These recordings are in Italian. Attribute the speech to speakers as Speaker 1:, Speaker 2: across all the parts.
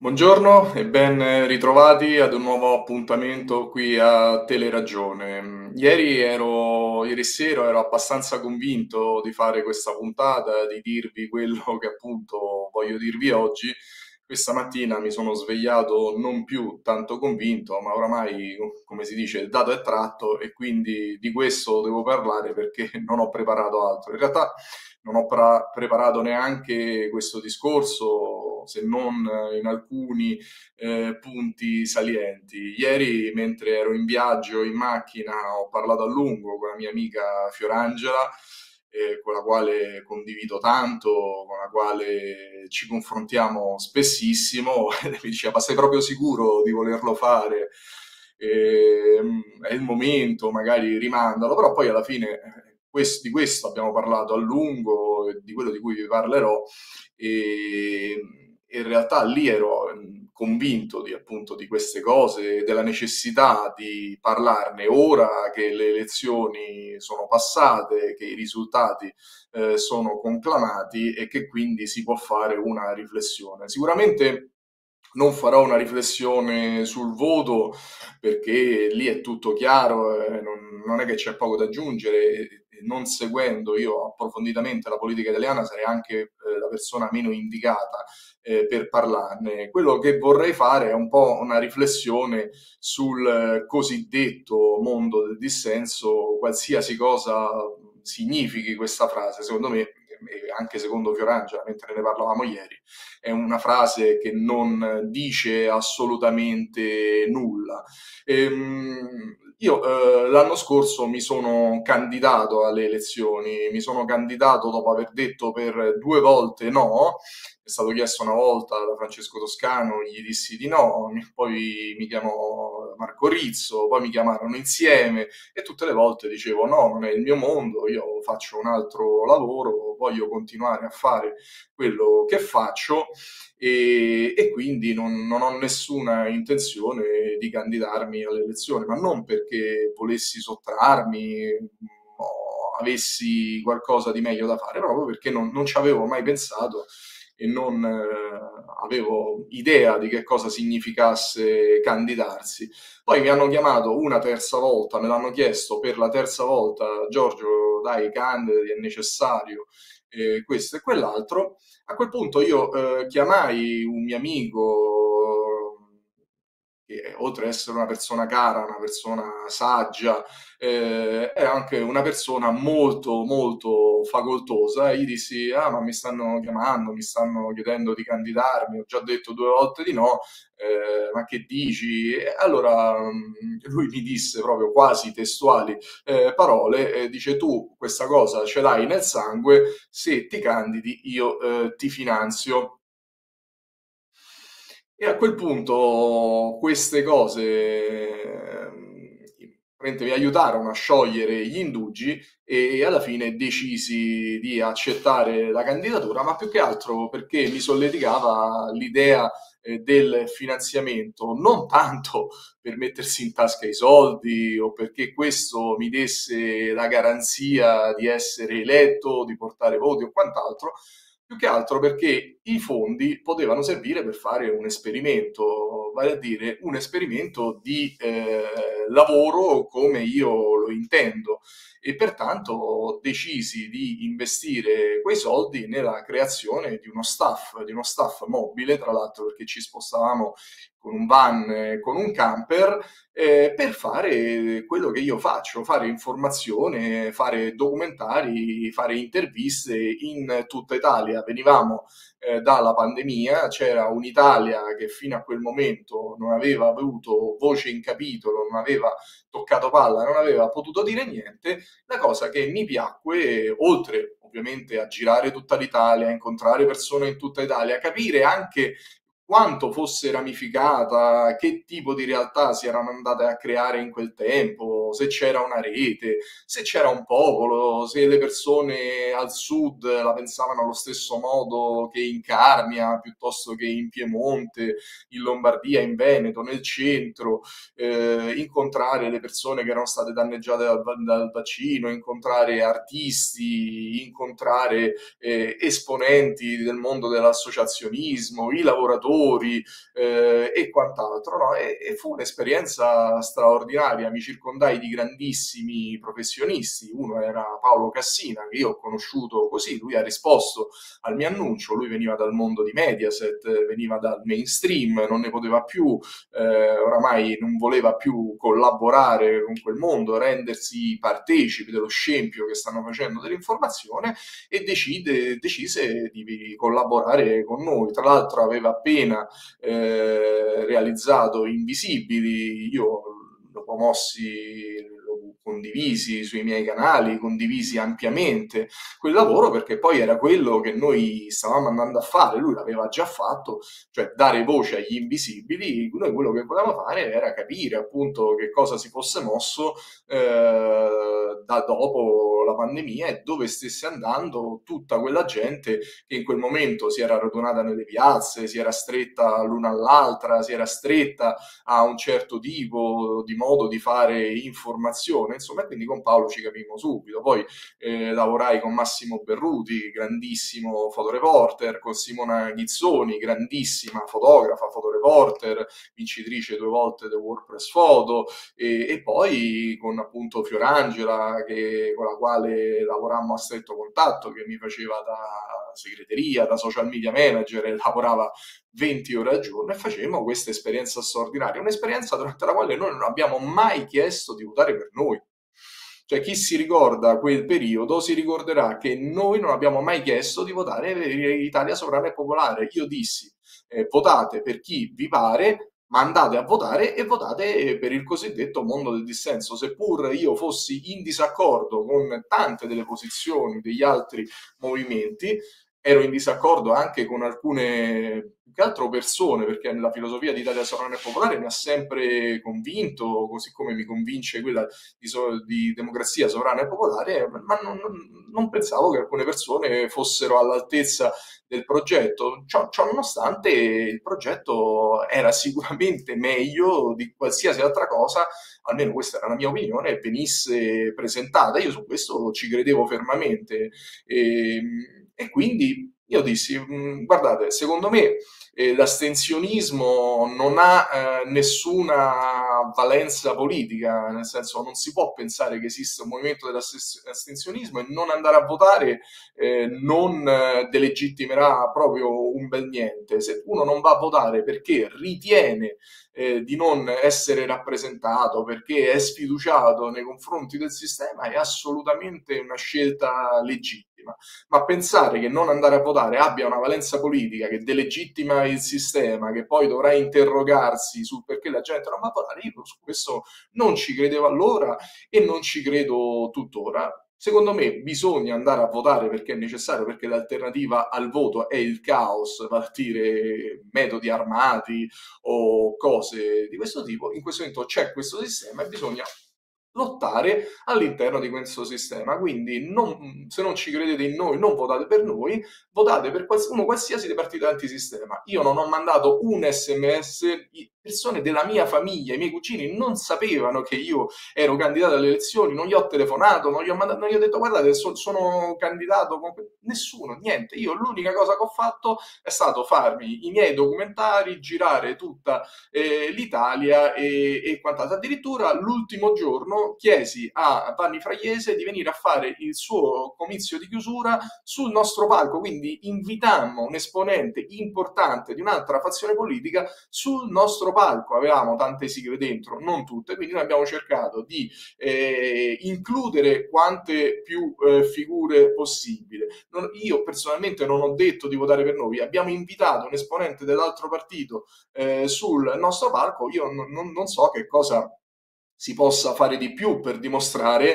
Speaker 1: Buongiorno e ben ritrovati ad un nuovo appuntamento qui a Teleragione. Ieri sera ero abbastanza convinto di fare questa puntata, di dirvi quello che appunto voglio dirvi oggi. Questa mattina mi sono svegliato non più tanto convinto, ma oramai, come si dice, il dato è tratto e quindi di questo devo parlare perché non ho preparato altro. In realtà non ho preparato neanche questo discorso, se non in alcuni punti salienti. Ieri, mentre ero in viaggio in macchina, ho parlato a lungo con la mia amica Fiorangela, con la quale condivido tanto, con la quale ci confrontiamo spessissimo, e mi diceva, ma sei proprio sicuro di volerlo fare? È il momento, magari rimandalo, però poi alla fine di questo abbiamo parlato a lungo, di quello di cui vi parlerò, e in realtà lì ero convinto appunto di queste cose, della necessità di parlarne ora che le elezioni sono passate, che i risultati sono conclamati e che quindi si può fare una riflessione. Sicuramente non farò una riflessione sul voto perché lì è tutto chiaro, non è che c'è poco da aggiungere. Non seguendo io approfonditamente la politica italiana sarei anche la persona meno indicata per parlarne. Quello che vorrei fare è un po' una riflessione sul cosiddetto mondo del dissenso, qualsiasi cosa significhi questa frase, secondo me, e anche secondo Fiorangela, mentre ne parlavamo ieri, è una frase che non dice assolutamente nulla. Io l'anno scorso mi sono candidato alle elezioni, mi sono candidato dopo aver detto per due volte no, è stato chiesto una volta da Francesco Toscano, gli dissi di no, poi mi chiamò Marco Rizzo, poi mi chiamarono insieme e tutte le volte dicevo no, non è il mio mondo, io faccio un altro lavoro, voglio continuare a fare quello che faccio e quindi non ho nessuna intenzione di candidarmi alle elezioni, ma non perché volessi sottrarmi o avessi qualcosa di meglio da fare, proprio perché non ci avevo mai pensato e non avevo idea di che cosa significasse candidarsi. Poi mi hanno chiamato una terza volta, me l'hanno chiesto per la terza volta, Giorgio, dai, candidati, è necessario questo e quell'altro. A quel punto io chiamai un mio amico che oltre ad essere una persona cara, una persona saggia, è anche una persona molto, molto facoltosa. E gli dissi, ah, ma mi stanno chiamando, mi stanno chiedendo di candidarmi, ho già detto due volte di no, ma che dici? E allora lui mi disse proprio quasi testuali parole, dice tu questa cosa ce l'hai nel sangue, se ti candidi io ti finanzio. E a quel punto queste cose praticamente mi aiutarono a sciogliere gli indugi e alla fine decisi di accettare la candidatura, ma più che altro perché mi solleticava l'idea del finanziamento, non tanto per mettersi in tasca i soldi o perché questo mi desse la garanzia di essere eletto, di portare voti o quant'altro, più che altro perché i fondi potevano servire per fare un esperimento, vale a dire un esperimento di lavoro come io lo intendo e pertanto decisi di investire quei soldi nella creazione di uno staff mobile, tra l'altro perché ci spostavamo con un van, con un camper, per fare quello che io faccio, fare informazione, fare documentari, fare interviste in tutta Italia. Venivamo dalla pandemia, c'era un'Italia che fino a quel momento non aveva avuto voce in capitolo, non aveva toccato palla, non aveva potuto dire niente. La cosa che mi piacque, oltre ovviamente a girare tutta l'Italia, a incontrare persone in tutta Italia, capire anche quanto fosse ramificata, che tipo di realtà si erano andate a creare in quel tempo, se c'era una rete, se c'era un popolo, se le persone al sud la pensavano allo stesso modo che in Carnia, piuttosto che in Piemonte, in Lombardia, in Veneto, nel centro, incontrare le persone che erano state danneggiate dal vaccino, incontrare artisti, incontrare esponenti del mondo dell'associazionismo, i lavoratori, lavori e quant'altro, no? E fu un'esperienza straordinaria, mi circondai di grandissimi professionisti, uno era Paolo Cassina, che io ho conosciuto così, lui ha risposto al mio annuncio, lui veniva dal mondo di Mediaset, veniva dal mainstream, non ne poteva più, oramai non voleva più collaborare con quel mondo, rendersi partecipi dello scempio che stanno facendo dell'informazione e decise di collaborare con noi. Tra l'altro aveva appena realizzato Invisibili, io lo promossi, lo condivisi sui miei canali, condivisi ampiamente quel lavoro perché poi era quello che noi stavamo andando a fare, lui l'aveva già fatto, cioè dare voce agli invisibili. Noi quello che volevamo fare era capire appunto che cosa si fosse mosso da dopo la pandemia e dove stesse andando tutta quella gente che in quel momento si era radunata nelle piazze, si era stretta l'una all'altra, si era stretta a un certo tipo di modo di fare informazione, insomma, e quindi con Paolo ci capimmo subito. Poi lavorai con Massimo Berruti, grandissimo fotoreporter, con Simona Ghizzoni, grandissima fotografa, fotoreporter, vincitrice 2 volte del WordPress Photo, e poi con appunto Fiorangela, con la quale lavorammo a stretto contatto, che mi faceva da segreteria, da social media manager, e lavorava 20 ore al giorno, e facemmo questa esperienza straordinaria, un'esperienza durante la quale noi non abbiamo mai chiesto di votare per noi. Cioè, chi si ricorda quel periodo si ricorderà che noi non abbiamo mai chiesto di votare per Italia Sovrana e Popolare. Io dissi, votate per chi vi pare, ma andate a votare e votate per il cosiddetto mondo del dissenso. Seppur io fossi in disaccordo con tante delle posizioni degli altri movimenti, ero in disaccordo anche con alcune, più che altro persone, perché nella filosofia di Italia Sovrana e Popolare mi ha sempre convinto, così come mi convince quella di democrazia sovrana e popolare, ma non pensavo che alcune persone fossero all'altezza del progetto. Ciò nonostante, il progetto era sicuramente meglio di qualsiasi altra cosa, almeno questa era la mia opinione, venisse presentata. Io su questo ci credevo fermamente. E quindi io dissi, guardate, secondo me l'astensionismo non ha nessuna valenza politica, nel senso non si può pensare che esista un movimento dell'astensionismo e non andare a votare non delegittimerà proprio un bel niente. Se uno non va a votare perché ritiene di non essere rappresentato, perché è sfiduciato nei confronti del sistema, è assolutamente una scelta legittima. Ma pensare che non andare a votare abbia una valenza politica che delegittima il sistema, che poi dovrà interrogarsi sul perché la gente non va a votare, io su questo non ci credevo allora e non ci credo tuttora. Secondo me bisogna andare a votare perché è necessario, perché l'alternativa al voto è il caos, vale a dire metodi armati o cose di questo tipo. In questo momento c'è questo sistema e bisogna lottare all'interno di questo sistema. Quindi se non ci credete in noi, non votate per noi, votate per uno qualsiasi dei partiti antisistema. Io non ho mandato un sms, persone della mia famiglia, i miei cugini non sapevano che io ero candidato alle elezioni, non gli ho telefonato, non gli ho detto guardate sono candidato con nessuno, niente. Io l'unica cosa che ho fatto è stato farmi i miei documentari, girare tutta l'Italia e quant'altro. Addirittura l'ultimo giorno chiesi a Vanni Fraiese di venire a fare il suo comizio di chiusura sul nostro palco, quindi invitammo un esponente importante di un'altra fazione politica sul nostro palco. Avevamo tante sigle dentro, non tutte, quindi noi abbiamo cercato di includere quante più figure possibile. Io personalmente non ho detto di votare per noi, abbiamo invitato un esponente dell'altro partito sul nostro palco. Io non so che cosa si possa fare di più per dimostrare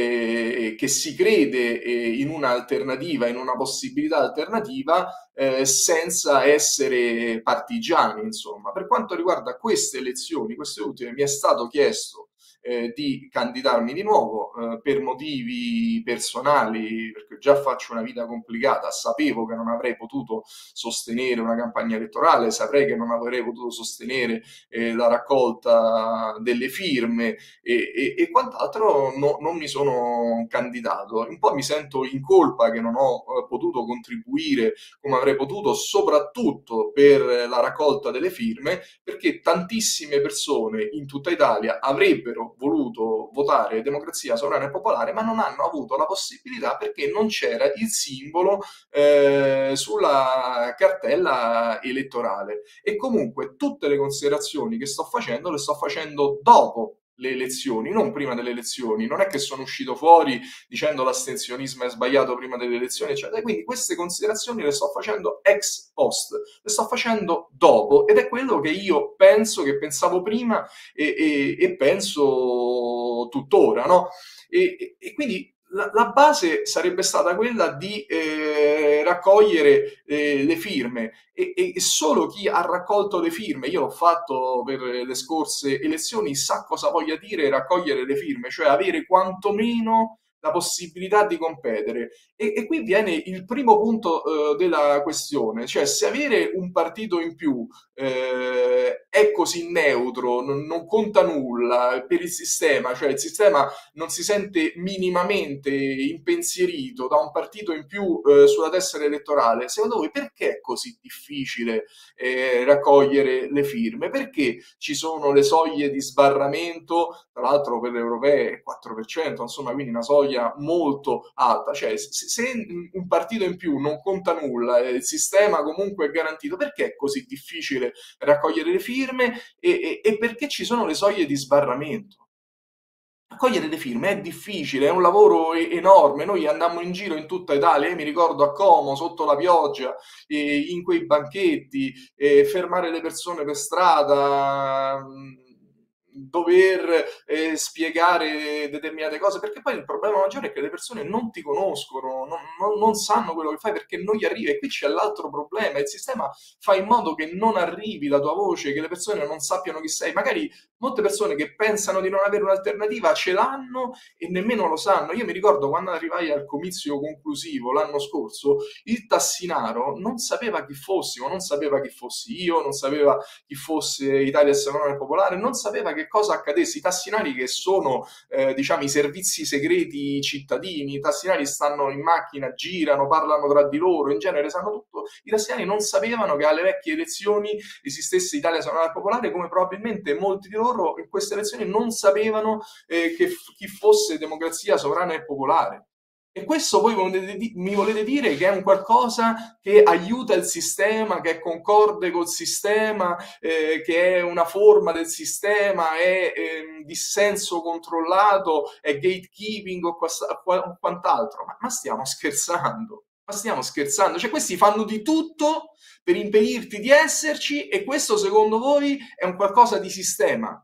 Speaker 1: che si crede in un'alternativa, in una possibilità alternativa, senza essere partigiani, insomma. Per quanto riguarda queste elezioni, queste ultime, mi è stato chiesto di candidarmi di nuovo per motivi personali, perché già faccio una vita complicata, sapevo che non avrei potuto sostenere una campagna elettorale, saprei che non avrei potuto sostenere la raccolta delle firme e quant'altro, non mi sono candidato. Un po' mi sento in colpa che non ho potuto contribuire come avrei potuto, soprattutto per la raccolta delle firme, perché tantissime persone in tutta Italia avrebbero voluto votare Democrazia Sovrana e Popolare, ma non hanno avuto la possibilità perché non c'era il simbolo sulla cartella elettorale. E comunque tutte le considerazioni che sto facendo le sto facendo dopo le elezioni, non prima delle elezioni. Non è che sono uscito fuori dicendo l'astensionismo è sbagliato prima delle elezioni, eccetera. Quindi queste considerazioni le sto facendo ex post, le sto facendo dopo ed è quello che io penso, che pensavo prima e penso tuttora, no? E quindi la base sarebbe stata quella di raccogliere le firme e solo chi ha raccolto le firme, io l'ho fatto per le scorse elezioni, sa cosa voglia dire raccogliere le firme, cioè avere quantomeno la possibilità di competere. E qui viene il primo punto della questione, cioè se avere un partito in più è così neutro, non conta nulla per il sistema, cioè il sistema non si sente minimamente impensierito da un partito in più sulla tessera elettorale, secondo voi perché è così difficile raccogliere le firme? Perché ci sono le soglie di sbarramento, tra l'altro per le europee è 4%, insomma, quindi una soglia molto alta. Cioè, se un partito in più non conta nulla, il sistema comunque è garantito, perché è così difficile raccogliere le firme e perché ci sono le soglie di sbarramento? Raccogliere le firme è difficile, è un lavoro enorme. Noi andammo in giro in tutta Italia, io mi ricordo a Como, sotto la pioggia, in quei banchetti, fermare le persone per strada, dover spiegare determinate cose, perché poi il problema maggiore è che le persone non ti conoscono, non sanno quello che fai perché non gli arriva. E qui c'è l'altro problema, il sistema fa in modo che non arrivi la tua voce, che le persone non sappiano chi sei. Magari molte persone che pensano di non avere un'alternativa ce l'hanno e nemmeno lo sanno. Io mi ricordo quando arrivai al comizio conclusivo l'anno scorso, il tassinaro non sapeva chi fossimo, non sapeva chi fossi io, non sapeva chi fosse Italia Salone Popolare, non sapeva che cosa accadesse. I tassinari, che sono diciamo i servizi segreti cittadini, i tassinari stanno in macchina, girano, parlano tra di loro, in genere sanno tutto. I tassinari non sapevano che alle vecchie elezioni esistesse Italia Salone Popolare, come probabilmente molti di loro in queste elezioni non sapevano chi fosse Democrazia Sovrana e Popolare. E questo voi mi volete dire che è un qualcosa che aiuta il sistema, che è concorde col sistema, che è una forma del sistema, è dissenso controllato, è gatekeeping o quant'altro? Ma stiamo scherzando? Ma stiamo scherzando? Cioè questi fanno di tutto per impedirti di esserci e questo secondo voi è un qualcosa di sistema?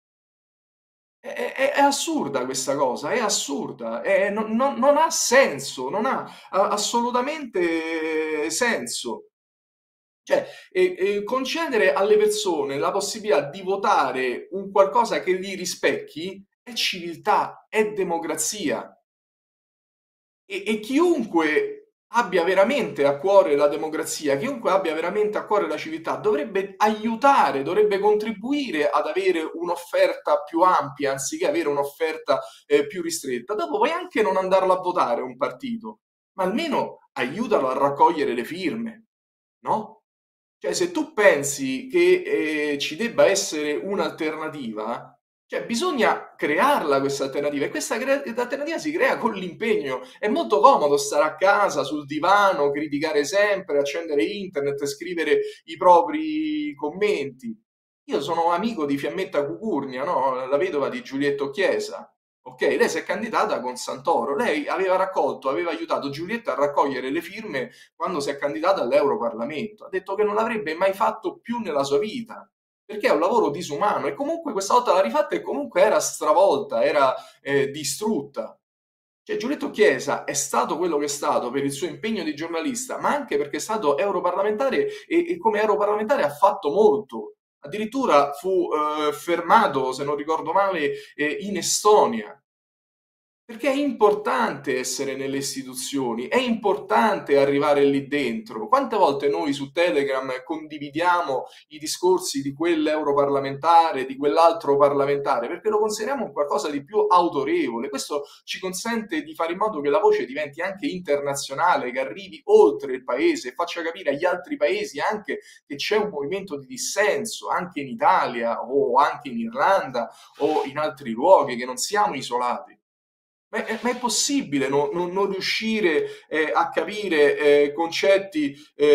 Speaker 1: È assurda questa cosa, è assurda, non ha senso, non ha assolutamente senso. Cioè, concedere alle persone la possibilità di votare un qualcosa che li rispecchi è civiltà, è democrazia. E chiunque abbia veramente a cuore la democrazia, chiunque abbia veramente a cuore la civiltà, dovrebbe aiutare, dovrebbe contribuire ad avere un'offerta più ampia anziché avere un'offerta più ristretta. Dopo puoi anche non andarlo a votare un partito, ma almeno aiutalo a raccogliere le firme, no? Cioè, se tu pensi che ci debba essere un'alternativa, cioè bisogna crearla questa alternativa e questa alternativa si crea con l'impegno. È molto comodo stare a casa sul divano, criticare sempre, accendere internet, scrivere i propri commenti. Io sono amico di Fiammetta Cucurnia, no? La vedova di Giulietto Chiesa. Ok, lei si è candidata con Santoro. Lei aveva raccolto, aveva aiutato Giulietta a raccogliere le firme quando si è candidata all'Europarlamento. Ha detto che non l'avrebbe mai fatto più nella sua vita, perché è un lavoro disumano e comunque questa volta l'ha rifatta e comunque era stravolta, era distrutta. Cioè, Giulietto Chiesa è stato quello che è stato per il suo impegno di giornalista, ma anche perché è stato europarlamentare e come europarlamentare ha fatto molto. addirittura fu fermato, se non ricordo male, in Estonia. Perché è importante essere nelle istituzioni, è importante arrivare lì dentro. Quante volte noi su Telegram condividiamo i discorsi di quell'europarlamentare, di quell'altro parlamentare, perché lo consideriamo un qualcosa di più autorevole. Questo ci consente di fare in modo che la voce diventi anche internazionale, che arrivi oltre il paese e faccia capire agli altri paesi anche che c'è un movimento di dissenso, anche in Italia o anche in Irlanda o in altri luoghi, che non siamo isolati. Ma è possibile non riuscire a capire concetti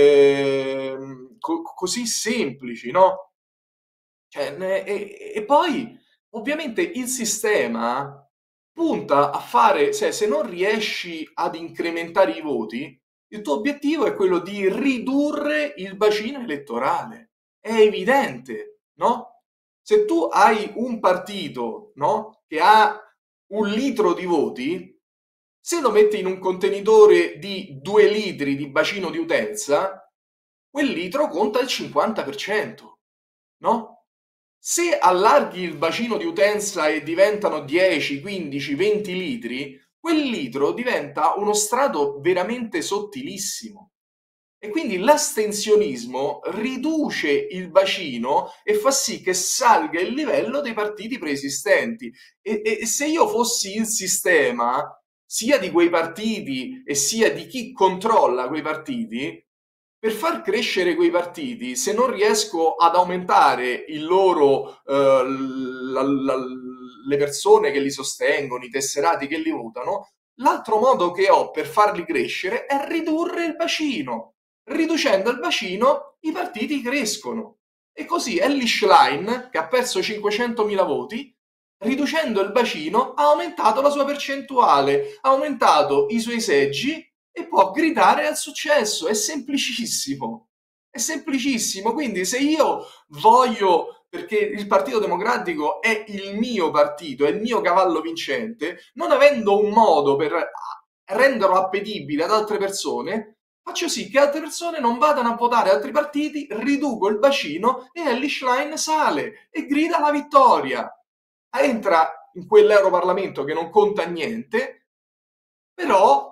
Speaker 1: così semplici, no? Cioè, e poi, ovviamente, il sistema punta a fare, se non riesci ad incrementare i voti, il tuo obiettivo è quello di ridurre il bacino elettorale. È evidente, no? Se tu hai un partito, no, che ha 1 litro di voti, se lo metti in un contenitore di 2 litri di bacino di utenza, quel litro conta il 50%, no? Se allarghi il bacino di utenza e diventano 10, 15, 20 litri, quel litro diventa uno strato veramente sottilissimo. E quindi l'astensionismo riduce il bacino e fa sì che salga il livello dei partiti preesistenti. E se io fossi il sistema, sia di quei partiti e sia di chi controlla quei partiti, per far crescere quei partiti, se non riesco ad aumentare il loro, le persone che li sostengono, i tesserati che li votano, l'altro modo che ho per farli crescere è ridurre il bacino. Riducendo il bacino, i partiti crescono. E così Elly Schlein, che ha perso 500.000 voti, riducendo il bacino, ha aumentato la sua percentuale, ha aumentato i suoi seggi e può gridare al successo. È semplicissimo. È semplicissimo. Quindi se io voglio, perché il Partito Democratico è il mio partito, è il mio cavallo vincente, non avendo un modo per renderlo appetibile ad altre persone, faccio sì che altre persone non vadano a votare altri partiti, riduco il bacino e Elly Schlein sale e grida la vittoria. Entra in quell'Europarlamento che non conta niente, però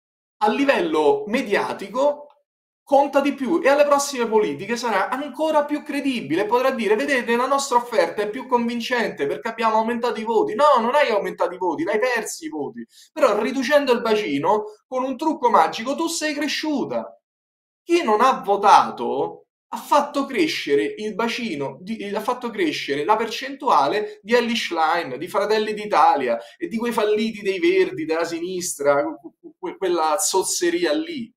Speaker 1: a livello mediatico conta di più e alle prossime politiche sarà ancora più credibile, potrà dire: vedete, la nostra offerta è più convincente perché abbiamo aumentato i voti. No, non hai aumentato i voti, l'hai persi i voti, però riducendo il bacino con un trucco magico tu sei cresciuta. Chi non ha votato ha fatto crescere il bacino, ha fatto crescere la percentuale di Elly Schlein, di Fratelli d'Italia e di quei falliti dei Verdi, della sinistra, quella zozzeria lì.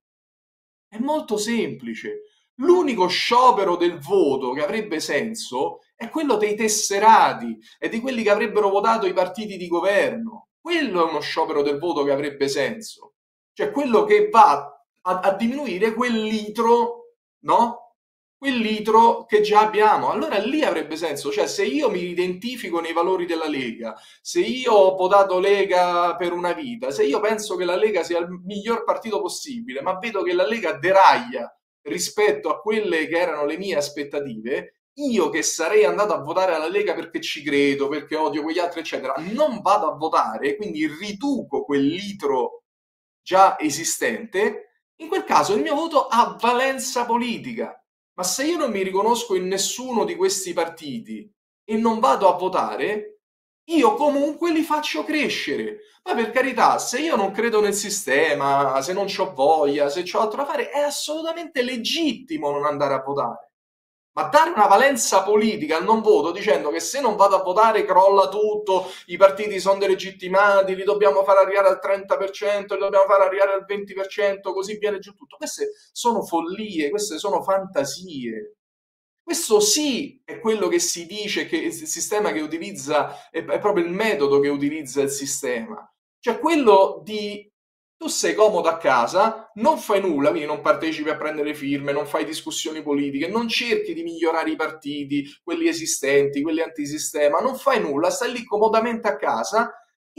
Speaker 1: È molto semplice. L'unico sciopero del voto che avrebbe senso è quello dei tesserati e di quelli che avrebbero votato i partiti di governo. Quello è uno sciopero del voto che avrebbe senso. Cioè quello che va a diminuire quel litro, no? Quel litro che già abbiamo. Allora lì avrebbe senso. Cioè se io mi identifico nei valori della Lega, se io ho votato Lega per una vita, se io penso che la Lega sia il miglior partito possibile, ma vedo che la Lega deraglia rispetto a quelle che erano le mie aspettative, io che sarei andato a votare alla Lega perché ci credo, perché odio quegli altri, eccetera, non vado a votare, quindi riduco quel litro già esistente, in quel caso il mio voto ha valenza politica. Ma se io non mi riconosco in nessuno di questi partiti e non vado a votare, io comunque li faccio crescere. Ma per carità, se io non credo nel sistema, se non ho voglia, se ho altro da fare, è assolutamente legittimo non andare a votare. Ma dare una valenza politica al non voto dicendo che se non vado a votare crolla tutto, i partiti sono delegittimati, li dobbiamo far arrivare al 30%, li dobbiamo far arrivare al 20%, così viene giù tutto. Queste sono follie, queste sono fantasie. Questo sì è quello che si dice che il sistema che utilizza, è proprio il metodo che utilizza il sistema. Cioè quello di tu sei comodo a casa, non fai nulla, quindi non partecipi a prendere firme, non fai discussioni politiche, non cerchi di migliorare i partiti, quelli esistenti, quelli antisistema, non fai nulla, stai lì comodamente a casa,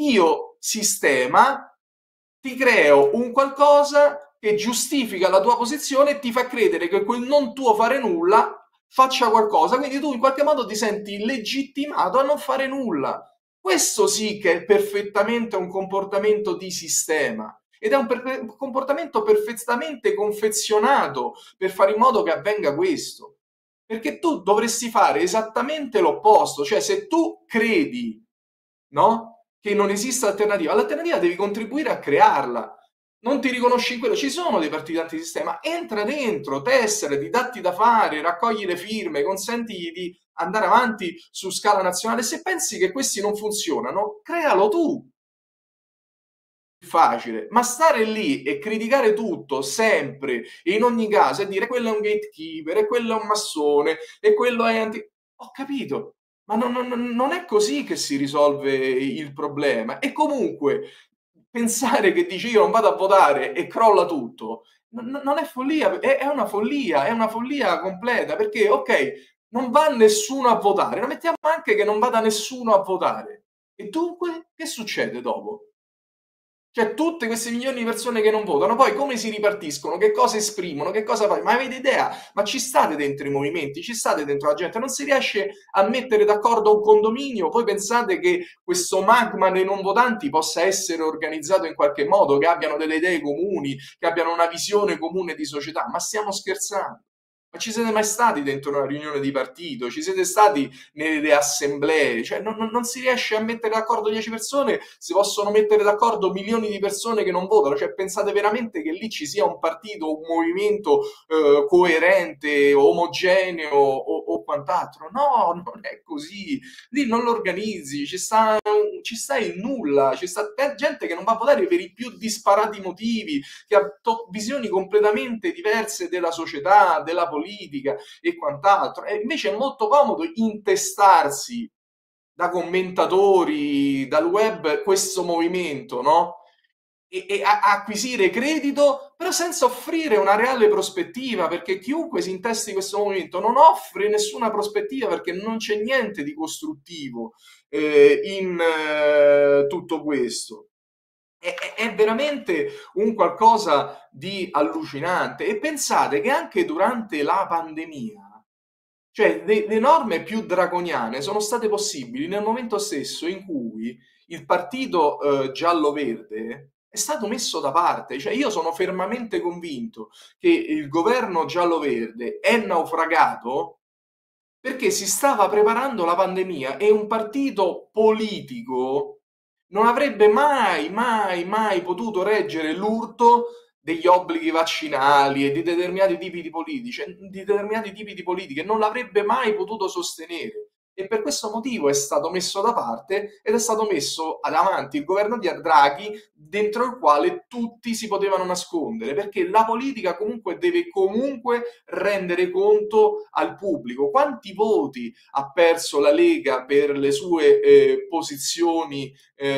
Speaker 1: io sistema ti creo un qualcosa che giustifica la tua posizione e ti fa credere che quel non tuo fare nulla faccia qualcosa, quindi tu in qualche modo ti senti legittimato a non fare nulla. Questo sì che è perfettamente un comportamento di sistema ed è un comportamento perfettamente confezionato per fare in modo che avvenga questo. Perché tu dovresti fare esattamente l'opposto, cioè se tu credi, no? Che non esista alternativa, l'alternativa devi contribuire a crearla. Non ti riconosci in quello, ci sono dei partiti antisistema, entra dentro, tessere, ti datti da fare, raccogli le firme, consentigli di andare avanti su scala nazionale. Se pensi che questi non funzionano, crealo tu. Facile, ma stare lì e criticare tutto sempre e in ogni caso e dire quello è un gatekeeper e quello è un massone e quello è anti... Ho capito, ma non è così che si risolve il problema. E comunque pensare che dici io non vado a votare e crolla tutto, non è follia, è una follia completa perché ok, non va nessuno a votare, ma mettiamo anche che non vada nessuno a votare. E dunque che succede dopo? Cioè, tutte queste milioni di persone che non votano, poi come si ripartiscono? Che cosa esprimono? Che cosa fai? Ma avete idea? Ma ci state dentro i movimenti? Ci state dentro la gente? Non si riesce a mettere d'accordo un condominio? Voi pensate che questo magma dei non votanti possa essere organizzato in qualche modo, che abbiano delle idee comuni, che abbiano una visione comune di società? Ma stiamo scherzando? Ma ci siete mai stati dentro una riunione di partito? Ci siete stati nelle assemblee? Cioè, non si riesce a mettere d'accordo 10 persone, si possono mettere d'accordo milioni di persone che non votano. Cioè, pensate veramente che lì ci sia un partito, un movimento coerente, omogeneo o quant'altro? No, non è così. Lì non lo organizzi, ci sta il nulla, ci sta gente che non va a votare per i più disparati motivi, che ha visioni completamente diverse della società, della politica e quant'altro. E invece è molto comodo intestarsi da commentatori, dal web, questo movimento, no? E acquisire credito, però senza offrire una reale prospettiva, perché chiunque si intesti in questo movimento non offre nessuna prospettiva, perché non c'è niente di costruttivo in tutto questo. È veramente un qualcosa di allucinante. E pensate che anche durante la pandemia, cioè le norme più draconiane sono state possibili nel momento stesso in cui il partito giallo-verde è stato messo da parte. Cioè io sono fermamente convinto che il governo giallo-verde è naufragato perché si stava preparando la pandemia e un partito politico non avrebbe mai potuto reggere l'urto degli obblighi vaccinali e di determinati tipi di politiche, non l'avrebbe mai potuto sostenere. E per questo motivo è stato messo da parte ed è stato messo davanti il governo di Draghi, dentro il quale tutti si potevano nascondere, perché la politica comunque deve comunque rendere conto al pubblico. Quanti voti ha perso la Lega per le sue posizioni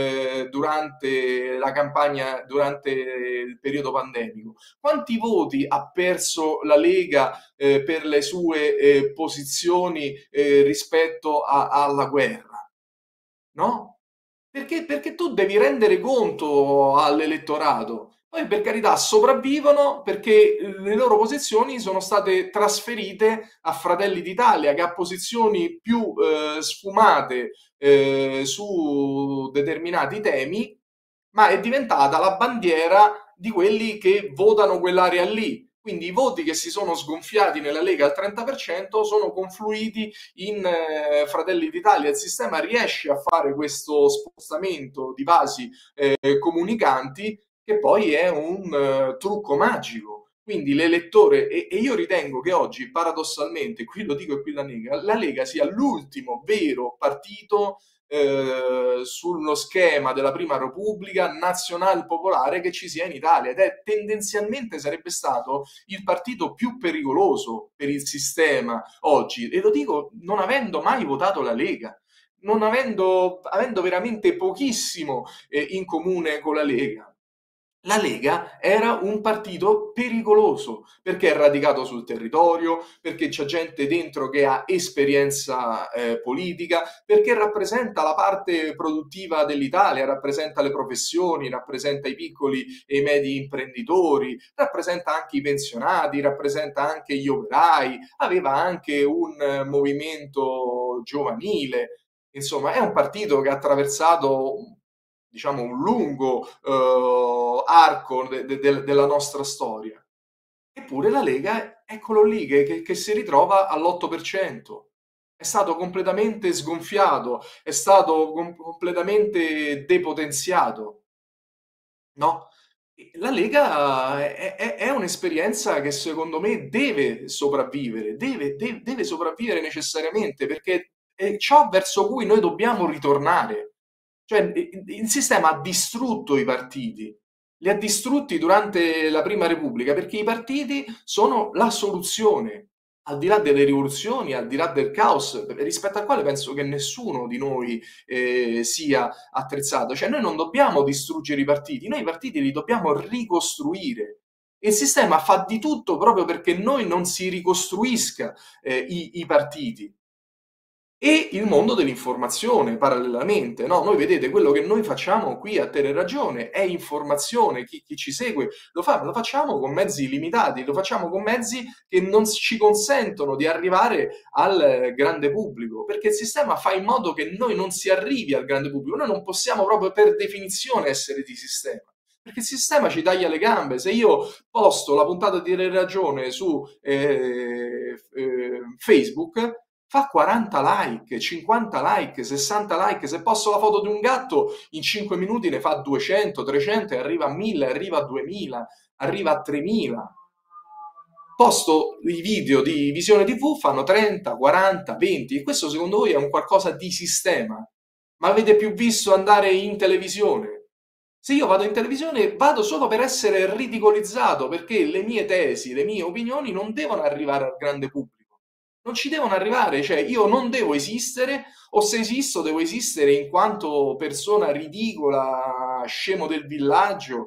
Speaker 1: durante la campagna, durante il periodo pandemico? Quanti voti ha perso la Lega per le sue posizioni rispetto alla guerra? No? Perché tu devi rendere conto all'elettorato. Poi per carità sopravvivono perché le loro posizioni sono state trasferite a Fratelli d'Italia che ha posizioni più sfumate su determinati temi, ma è diventata la bandiera di quelli che votano quell'area lì. Quindi i voti che si sono sgonfiati nella Lega al 30% sono confluiti in Fratelli d'Italia. Il sistema riesce a fare questo spostamento di vasi comunicanti che poi è un trucco magico. Quindi l'elettore, e io ritengo che oggi paradossalmente, qui lo dico e qui la Lega sia l'ultimo vero partito sullo schema della Prima Repubblica nazional popolare che ci sia in Italia ed è tendenzialmente sarebbe stato il partito più pericoloso per il sistema oggi e lo dico non avendo mai votato la Lega, non avendo veramente pochissimo in comune con la Lega. La Lega era un partito pericoloso perché è radicato sul territorio, perché c'è gente dentro che ha esperienza politica, perché rappresenta la parte produttiva dell'Italia, rappresenta le professioni, rappresenta i piccoli e i medi imprenditori, rappresenta anche i pensionati, rappresenta anche gli operai, aveva anche un movimento giovanile. Insomma, è un partito che ha attraversato, diciamo, un lungo arco della nostra storia. Eppure la Lega, eccolo lì, che si ritrova all'8%. È stato completamente sgonfiato, è stato completamente depotenziato, no? La Lega è un'esperienza che secondo me deve sopravvivere, deve sopravvivere necessariamente perché è ciò verso cui noi dobbiamo ritornare. Cioè, il sistema ha distrutto i partiti, li ha distrutti durante la Prima Repubblica perché i partiti sono la soluzione, al di là delle rivoluzioni, al di là del caos, rispetto al quale penso che nessuno di noi sia attrezzato. Cioè noi non dobbiamo distruggere i partiti, noi i partiti li dobbiamo ricostruire. E il sistema fa di tutto proprio perché noi non si ricostruisca i partiti e il mondo dell'informazione parallelamente, no? Noi vedete quello che noi facciamo qui a Teleragione è informazione, chi ci segue lo fa, ma lo facciamo con mezzi limitati, lo facciamo con mezzi che non ci consentono di arrivare al grande pubblico, perché il sistema fa in modo che noi non si arrivi al grande pubblico, noi non possiamo proprio per definizione essere di sistema. Perché il sistema ci taglia le gambe. Se io posto la puntata di Teleragione su Facebook, fa 40 like, 50 like, 60 like. Se posto la foto di un gatto, in 5 minuti ne fa 200, 300 e arriva a 1000, arriva a 2000, arriva a 3000. Posto i video di Visione TV, fanno 30, 40, 20 e questo secondo voi è un qualcosa di sistema? Ma avete più visto andare in televisione? Se io vado in televisione vado solo per essere ridicolizzato perché le mie tesi, le mie opinioni non devono arrivare al grande pubblico. Non ci devono arrivare, cioè io non devo esistere o se esisto devo esistere in quanto persona ridicola, scemo del villaggio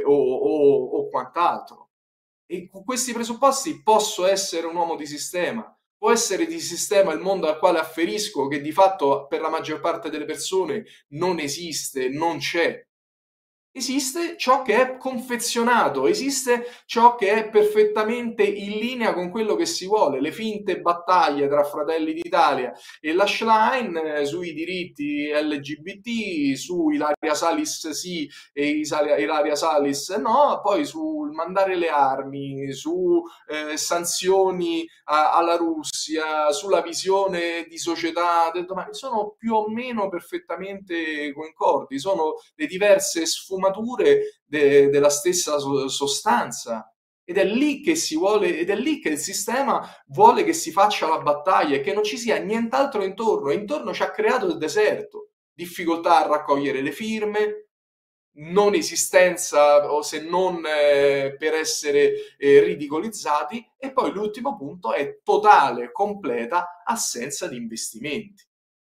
Speaker 1: o quant'altro. E con questi presupposti posso essere un uomo di sistema. Può essere di sistema il mondo al quale afferisco, che di fatto per la maggior parte delle persone non esiste, non c'è. Esiste ciò che è confezionato, esiste ciò che è perfettamente in linea con quello che si vuole, le finte battaglie tra Fratelli d'Italia e la Schlein sui diritti LGBT, su Ilaria Salis sì e Ilaria Salis no, poi sul mandare le armi, su sanzioni alla Russia, sulla visione di società del domani, sono più o meno perfettamente concordi, sono le diverse sfumature della stessa sostanza. Ed è lì che si vuole, ed è lì che il sistema vuole che si faccia la battaglia e che non ci sia nient'altro intorno. E intorno ci ha creato il deserto, difficoltà a raccogliere le firme, non esistenza o se non per essere ridicolizzati e poi l'ultimo punto è totale, completa assenza di investimenti.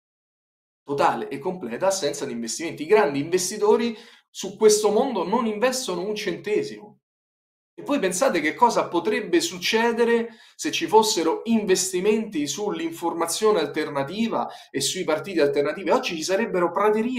Speaker 1: Totale e completa assenza di investimenti. I grandi investitori su questo mondo non investono un centesimo. E voi pensate che cosa potrebbe succedere se ci fossero investimenti sull'informazione alternativa e sui partiti alternativi? Oggi ci sarebbero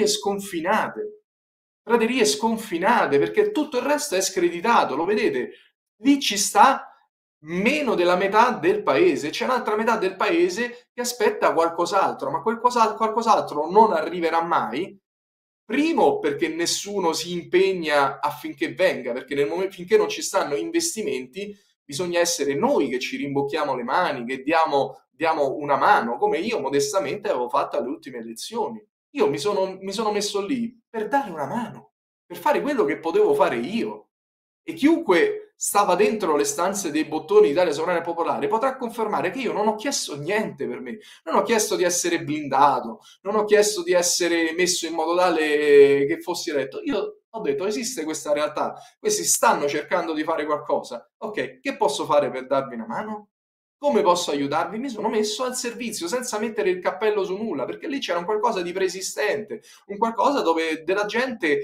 Speaker 1: praterie sconfinate perché tutto il resto è screditato, lo vedete? Lì ci sta meno della metà del paese, c'è un'altra metà del paese che aspetta qualcos'altro, ma qualcos'altro non arriverà mai. Primo perché nessuno si impegna affinché venga, perché nel momento finché non ci stanno investimenti bisogna essere noi che ci rimbocchiamo le mani, che diamo una mano, come io modestamente avevo fatto alle ultime elezioni. Io mi sono messo lì per dare una mano, per fare quello che potevo fare io. E chiunque stava dentro le stanze dei bottoni Italia Sovrana e Popolare potrà confermare che io non ho chiesto niente per me, non ho chiesto di essere blindato, non ho chiesto di essere messo in modo tale che fossi eletto. Io ho detto esiste questa realtà, questi stanno cercando di fare qualcosa. Ok, che posso fare per darvi una mano? Come posso aiutarvi? Mi sono messo al servizio senza mettere il cappello su nulla, perché lì c'era un qualcosa di preesistente, un qualcosa dove della gente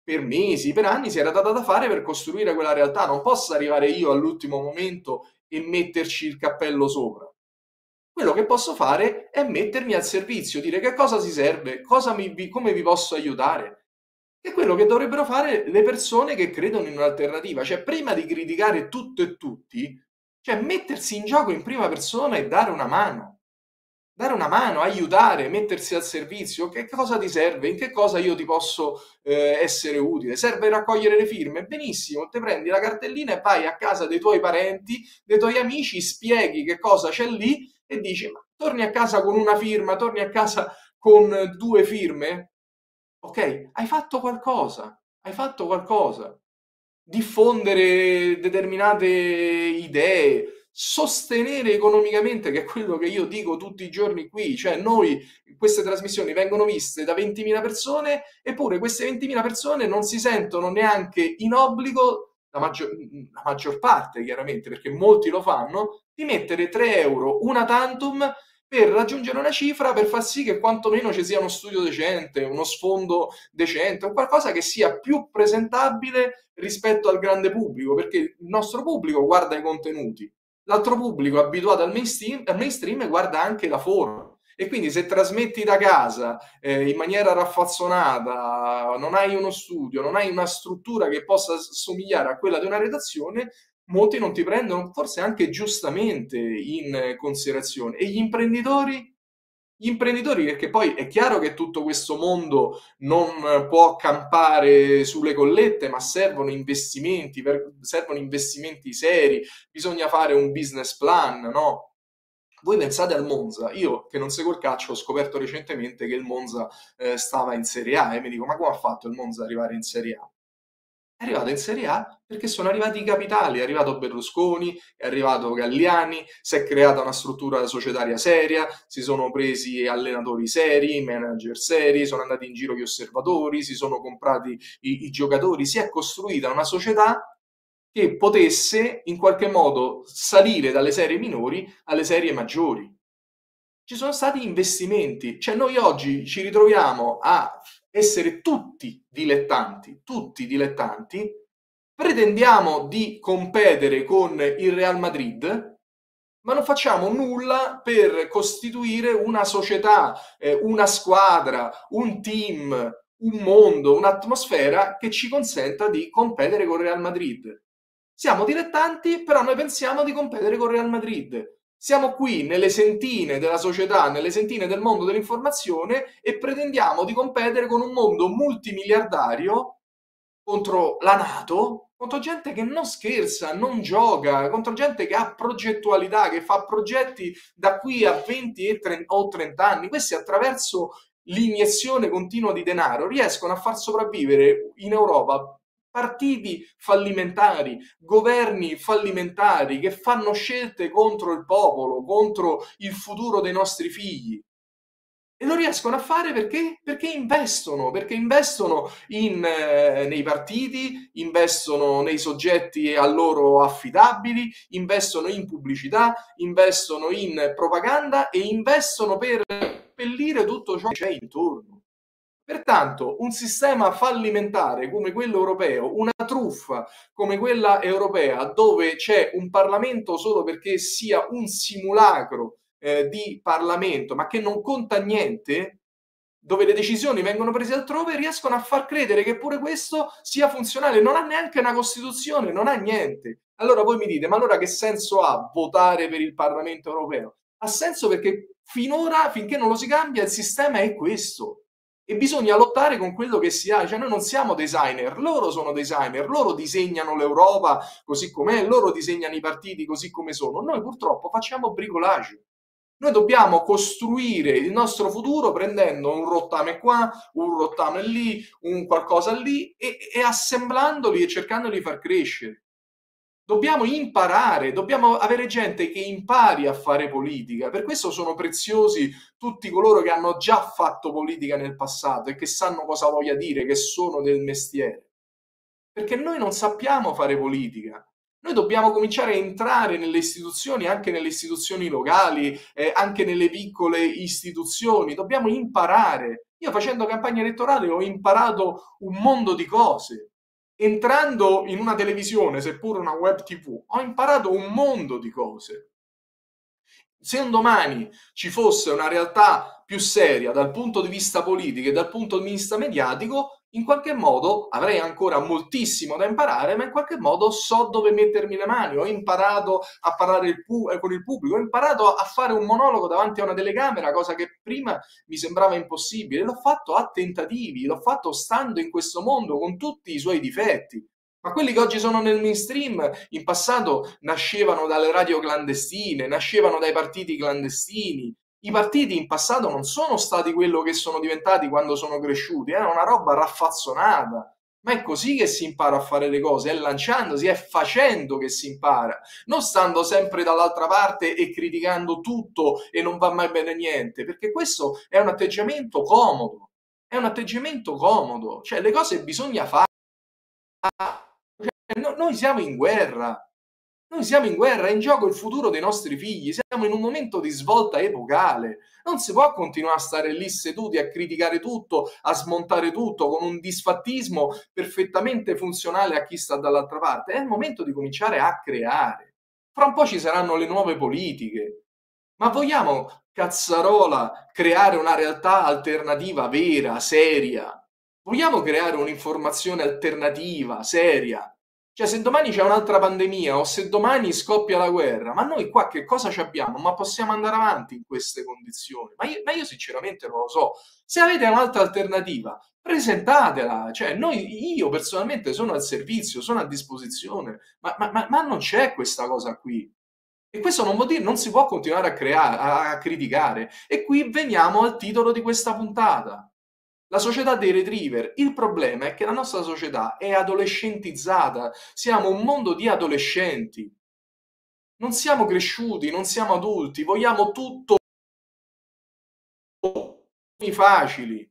Speaker 1: per mesi, per anni si era data da fare per costruire quella realtà. Non posso arrivare io all'ultimo momento e metterci il cappello sopra. Quello che posso fare è mettermi al servizio, dire che cosa si serve, come vi posso aiutare. È quello che dovrebbero fare le persone che credono in un'alternativa. Cioè, prima di criticare tutto e tutti, cioè mettersi in gioco in prima persona e dare una mano. Dare una mano, aiutare, mettersi al servizio. Che cosa ti serve? In che cosa io ti posso essere utile? Serve raccogliere le firme? Benissimo, te prendi la cartellina e vai a casa dei tuoi parenti, dei tuoi amici, spieghi che cosa c'è lì e dici, ma torni a casa con una firma, torni a casa con 2 firme? Ok, hai fatto qualcosa, hai fatto qualcosa. Diffondere determinate idee, sostenere economicamente, che è quello che io dico tutti i giorni qui, cioè noi, queste trasmissioni vengono viste da 20.000 persone, eppure queste 20.000 persone non si sentono neanche in obbligo, la maggior parte chiaramente, perché molti lo fanno, di mettere 3 euro una tantum per raggiungere una cifra per far sì che quantomeno ci sia uno studio decente, uno sfondo decente, un qualcosa che sia più presentabile rispetto al grande pubblico, perché il nostro pubblico guarda i contenuti, l'altro pubblico abituato al mainstream guarda anche la forma. E quindi se trasmetti da casa in maniera raffazzonata, non hai uno studio, non hai una struttura che possa somigliare a quella di una redazione, molti non ti prendono, forse anche giustamente, in considerazione. E gli imprenditori? Gli imprenditori, perché poi è chiaro che tutto questo mondo non può campare sulle collette, ma servono investimenti seri, bisogna fare un business plan, no? Voi pensate al Monza, io che non seguo il calcio ho scoperto recentemente che il Monza stava in Serie A e mi dico, ma come ha fatto il Monza ad arrivare in Serie A? È arrivato in Serie A perché sono arrivati i capitali, è arrivato Berlusconi, è arrivato Galliani, si è creata una struttura societaria seria, si sono presi allenatori seri, manager seri, sono andati in giro gli osservatori, si sono comprati i giocatori, si è costruita una società che potesse in qualche modo salire dalle serie minori alle serie maggiori. Ci sono stati investimenti, cioè noi oggi ci ritroviamo a essere tutti dilettanti, pretendiamo di competere con il Real Madrid, ma non facciamo nulla per costituire una società, una squadra, un team, un mondo, un'atmosfera che ci consenta di competere con il Real Madrid. Siamo dilettanti, però noi pensiamo di competere con il Real Madrid. Siamo qui nelle sentine della società, nelle sentine del mondo dell'informazione e pretendiamo di competere con un mondo multimiliardario contro la NATO, contro gente che non scherza, non gioca, contro gente che ha progettualità, che fa progetti da qui a 20 o 30 anni. Questi attraverso l'iniezione continua di denaro riescono a far sopravvivere in Europa partiti fallimentari, governi fallimentari che fanno scelte contro il popolo, contro il futuro dei nostri figli. E lo riescono a fare perché? Perché investono nei partiti, investono nei soggetti a loro affidabili, investono in pubblicità, investono in propaganda e investono per abbellire tutto ciò che c'è intorno. Pertanto, un sistema fallimentare come quello europeo, una truffa come quella europea, dove c'è un Parlamento solo perché sia un simulacro di Parlamento, ma che non conta niente, dove le decisioni vengono prese altrove, riescono a far credere che pure questo sia funzionale. Non ha neanche una Costituzione, non ha niente. Allora voi mi dite, ma allora che senso ha votare per il Parlamento europeo? Ha senso perché finora, finché non lo si cambia, il sistema è questo. E bisogna lottare con quello che si ha, cioè noi non siamo designer, loro sono designer, loro disegnano l'Europa così com'è, loro disegnano i partiti così come sono, noi purtroppo facciamo bricolage. Noi dobbiamo costruire il nostro futuro prendendo un rottame qua, un rottame lì, un qualcosa lì e assemblandoli e cercando di far crescere. Dobbiamo imparare, dobbiamo avere gente che impari a fare politica. Per questo sono preziosi tutti coloro che hanno già fatto politica nel passato e che sanno cosa voglia dire, che sono del mestiere. Perché noi non sappiamo fare politica. Noi dobbiamo cominciare a entrare nelle istituzioni, anche nelle istituzioni locali, anche nelle piccole istituzioni. Dobbiamo imparare. Io facendo campagna elettorale ho imparato un mondo di cose. Entrando in una televisione, seppur una web TV, ho imparato un mondo di cose. Se un domani ci fosse una realtà più seria dal punto di vista politico e dal punto di vista mediatico, in qualche modo avrei ancora moltissimo da imparare, ma in qualche modo so dove mettermi le mani. Ho imparato a parlare con il pubblico, ho imparato a fare un monologo davanti a una telecamera, cosa che prima mi sembrava impossibile. L'ho fatto a tentativi, l'ho fatto stando in questo mondo con tutti i suoi difetti. Ma quelli che oggi sono nel mainstream, in passato nascevano dalle radio clandestine, nascevano dai partiti clandestini. I partiti in passato non sono stati quello che sono diventati quando sono cresciuti, era una roba raffazzonata. Ma è così che si impara a fare le cose, è lanciandosi, è facendo che si impara, non stando sempre dall'altra parte e criticando tutto e non va mai bene niente, perché questo è un atteggiamento comodo, è un atteggiamento comodo, cioè le cose bisogna fare. Noi siamo in guerra. Noi siamo in guerra, è in gioco il futuro dei nostri figli, siamo in un momento di svolta epocale. Non si può continuare a stare lì seduti a criticare tutto, a smontare tutto con un disfattismo perfettamente funzionale a chi sta dall'altra parte. È il momento di cominciare a creare. Fra un po' ci saranno le nuove politiche. Ma vogliamo, cazzarola, creare una realtà alternativa vera, seria? Vogliamo creare un'informazione alternativa, seria? Cioè, se domani c'è un'altra pandemia o se domani scoppia la guerra, ma noi qua che cosa ci abbiamo? Ma possiamo andare avanti in queste condizioni? Ma io sinceramente non lo so. Se avete un'altra alternativa, presentatela. Cioè, io personalmente sono al servizio, sono a disposizione, ma non c'è questa cosa qui. E questo non vuol dire non si può continuare a creare, a criticare. E qui veniamo al titolo di questa puntata. La società dei retriever. Il problema è che la nostra società è adolescentizzata. Siamo un mondo di adolescenti. Non siamo cresciuti, non siamo adulti, vogliamo tutto facili.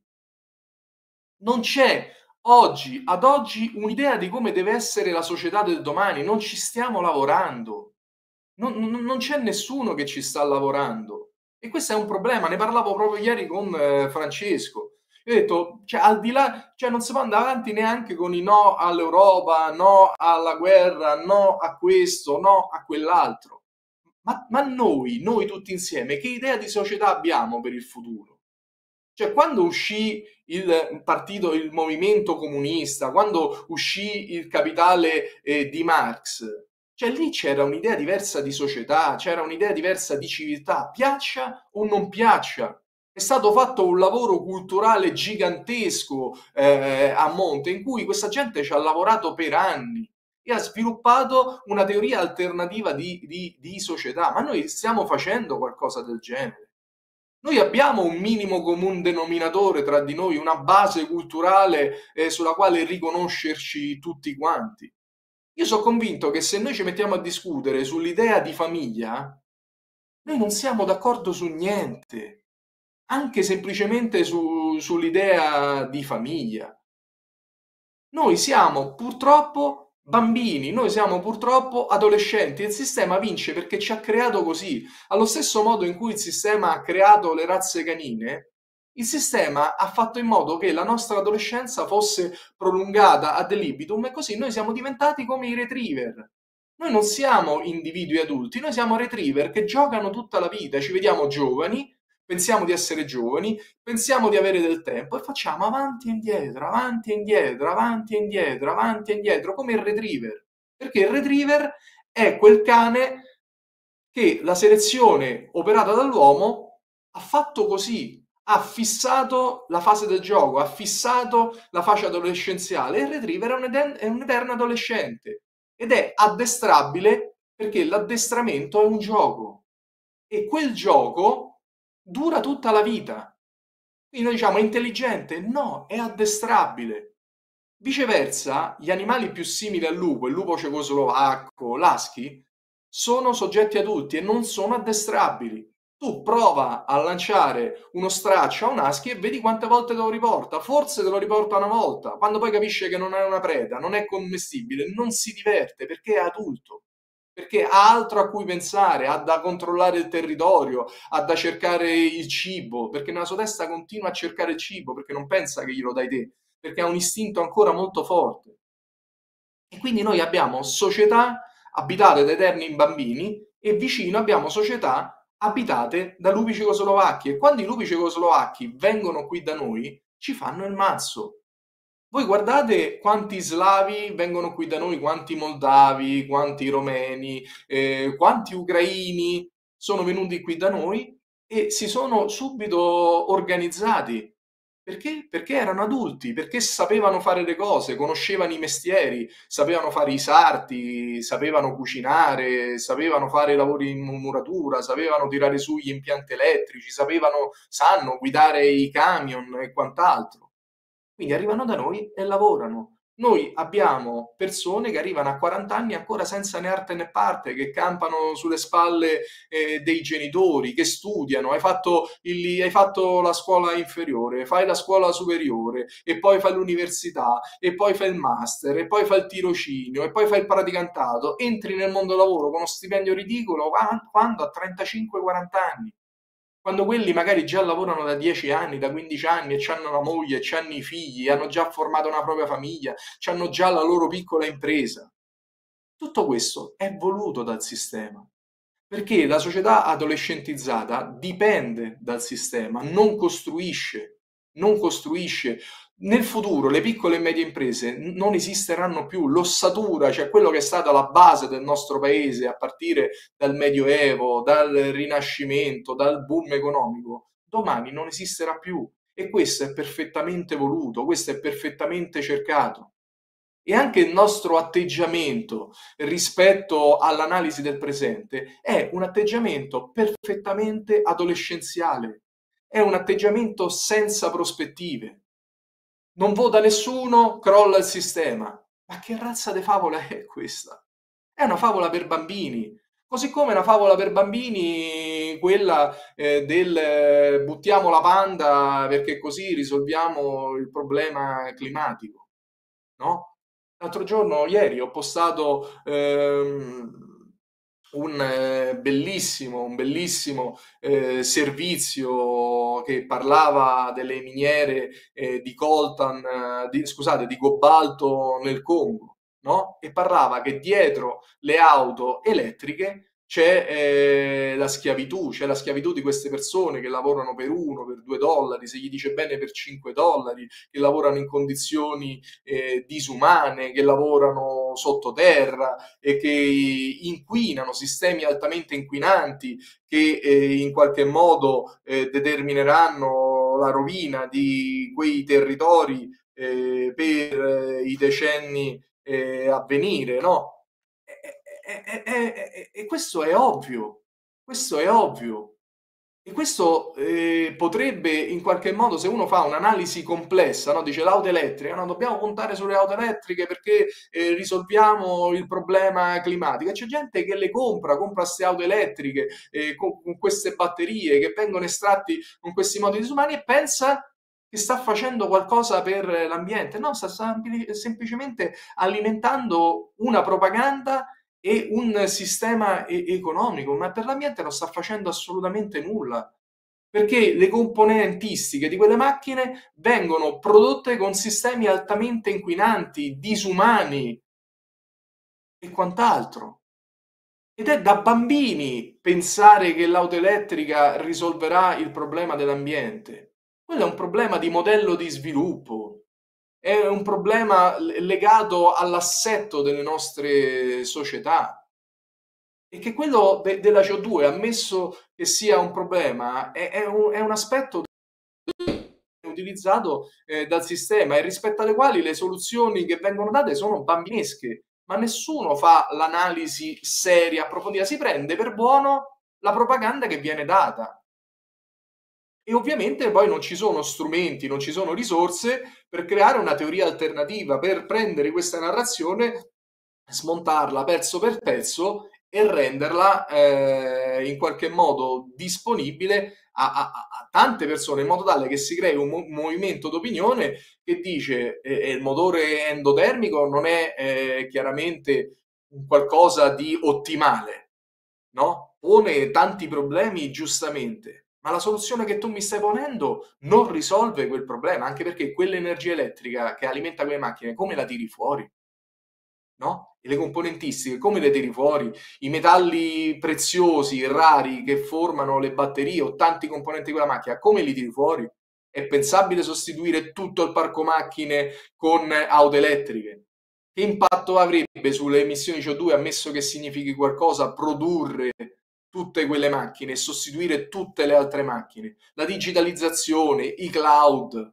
Speaker 1: Non c'è oggi, ad oggi, un'idea di come deve essere la società del domani. Non ci stiamo lavorando. Non c'è nessuno che ci sta lavorando. E questo è un problema. Ne parlavo proprio ieri con Francesco. Io ho detto, cioè, al di là, cioè, non si può andare avanti neanche con i no all'Europa, no alla guerra, no a questo, no a quell'altro. Ma noi tutti insieme, che idea di società abbiamo per il futuro? Cioè, quando uscì il partito, il movimento comunista, quando uscì il Capitale di Marx, cioè lì c'era un'idea diversa di società, c'era un'idea diversa di civiltà, piaccia o non piaccia. È stato fatto un lavoro culturale gigantesco a monte in cui questa gente ci ha lavorato per anni e ha sviluppato una teoria alternativa di società. Ma noi stiamo facendo qualcosa del genere? Noi abbiamo un minimo comune denominatore tra di noi, una base culturale sulla quale riconoscerci tutti quanti. Io sono convinto che se noi ci mettiamo a discutere sull'idea di famiglia, noi non siamo d'accordo su niente, anche semplicemente sull'idea di famiglia. Noi siamo purtroppo bambini, noi siamo purtroppo adolescenti e il sistema vince perché ci ha creato così. Allo stesso modo in cui il sistema ha creato le razze canine, il sistema ha fatto in modo che la nostra adolescenza fosse prolungata ad libitum e così noi siamo diventati come i retriever. Noi non siamo individui adulti, noi siamo retriever che giocano tutta la vita, ci vediamo giovani, pensiamo di essere giovani, pensiamo di avere del tempo e facciamo avanti e indietro, avanti e indietro, avanti e indietro, avanti e indietro, come il retriever. Perché il retriever è quel cane che la selezione operata dall'uomo ha fatto così, ha fissato la fase del gioco, ha fissato la fase adolescenziale. Il retriever è un eterno adolescente ed è addestrabile perché l'addestramento è un gioco e quel gioco dura tutta la vita. Quindi noi diciamo è intelligente? No, è addestrabile. Viceversa, gli animali più simili al lupo, il lupo cecoslovacco, l'husky, sono soggetti adulti e non sono addestrabili. Tu prova a lanciare uno straccio a un husky e vedi quante volte te lo riporta. Forse te lo riporta una volta, quando poi capisce che non è una preda, non è commestibile, non si diverte perché è adulto. perché ha altro a cui pensare, ha da controllare il territorio, ha da cercare il cibo, perché nella sua testa continua a cercare il cibo, perché non pensa che glielo dai te, perché ha un istinto ancora molto forte. E quindi noi abbiamo società abitate da eterni bambini e vicino abbiamo società abitate da lupi cecoslovacchi. E quando i lupi cecoslovacchi vengono qui da noi, ci fanno il mazzo. Voi guardate quanti slavi vengono qui da noi, quanti moldavi, quanti romeni, quanti ucraini sono venuti qui da noi e si sono subito organizzati. Perché? Perché erano adulti, perché sapevano fare le cose, conoscevano i mestieri, sapevano fare i sarti, sapevano cucinare, sapevano fare i lavori in muratura, sapevano tirare su gli impianti elettrici, sanno guidare i camion e quant'altro. Quindi arrivano da noi e lavorano. Noi abbiamo persone che arrivano a 40 anni ancora senza né arte né parte, che campano sulle spalle dei genitori, che studiano. Hai fatto la scuola inferiore, fai la scuola superiore, e poi fai l'università, e poi fai il master, e poi fai il tirocinio, e poi fai il praticantato. Entri nel mondo del lavoro con uno stipendio ridicolo quando a 35-40 anni, quando quelli magari già lavorano da 10 anni, da 15 anni e hanno la moglie, e hanno i figli, hanno già formato una propria famiglia, hanno già la loro piccola impresa. Tutto questo è voluto dal sistema, perché la società adolescentizzata dipende dal sistema, non costruisce. Nel futuro le piccole e medie imprese non esisteranno più, l'ossatura, cioè quello che è stata la base del nostro paese a partire dal Medioevo, dal Rinascimento, dal boom economico, domani non esisterà più e questo è perfettamente voluto, questo è perfettamente cercato. E anche il nostro atteggiamento rispetto all'analisi del presente è un atteggiamento perfettamente adolescenziale, è un atteggiamento senza prospettive. Non vota nessuno, crolla il sistema. Ma che razza di favola è questa? È una favola per bambini. Così come una favola per bambini, quella del buttiamo la panda perché così risolviamo il problema climatico, no? L'altro giorno, ieri, ho postato un bellissimo servizio che parlava delle miniere di coltan, scusate, di cobalto nel Congo, no? E parlava che dietro le auto elettriche c'è la schiavitù di queste persone che lavorano per 1, per 2 dollari, se gli dice bene per 5 dollari, che lavorano in condizioni disumane, che lavorano sottoterra e che inquinano, sistemi altamente inquinanti che in qualche modo determineranno la rovina di quei territori per i decenni a venire, no? E questo è ovvio, questo è ovvio. E questo potrebbe in qualche modo, se uno fa un'analisi complessa, no? Dice l'auto elettrica, no? Dobbiamo puntare sulle auto elettriche perché risolviamo il problema climatico. E c'è gente che le compra queste auto elettriche con queste batterie che vengono estratti con questi modi disumani e pensa che sta facendo qualcosa per l'ambiente. No, sta semplicemente alimentando una propaganda e un sistema economico, ma per l'ambiente non sta facendo assolutamente nulla, perché le componentistiche di quelle macchine vengono prodotte con sistemi altamente inquinanti, disumani e quant'altro. Ed è da bambini pensare che l'auto elettrica risolverà il problema dell'ambiente. Quello è un problema di modello di sviluppo, è un problema legato all'assetto delle nostre società. E che quello della CO2, ammesso che sia un problema, è un aspetto utilizzato dal sistema e rispetto alle quali le soluzioni che vengono date sono bambinesche, ma nessuno fa l'analisi seria, approfondita, si prende per buono la propaganda che viene data. E ovviamente poi non ci sono strumenti, non ci sono risorse per creare una teoria alternativa, per prendere questa narrazione, smontarla pezzo per pezzo e renderla in qualche modo disponibile a tante persone, in modo tale che si crei un movimento d'opinione che dice il motore endotermico non è chiaramente un qualcosa di ottimale, no? Pone tanti problemi giustamente, ma la soluzione che tu mi stai ponendo non risolve quel problema, anche perché quell'energia elettrica che alimenta quelle macchine, come la tiri fuori? No? E le componentistiche, come le tiri fuori? I metalli preziosi, rari, che formano le batterie o tanti componenti di quella macchina, come li tiri fuori? È pensabile sostituire tutto il parco macchine con auto elettriche? Che impatto avrebbe sulle emissioni CO2, ammesso che significhi qualcosa, produrre tutte quelle macchine e sostituire tutte le altre macchine? La digitalizzazione, i cloud,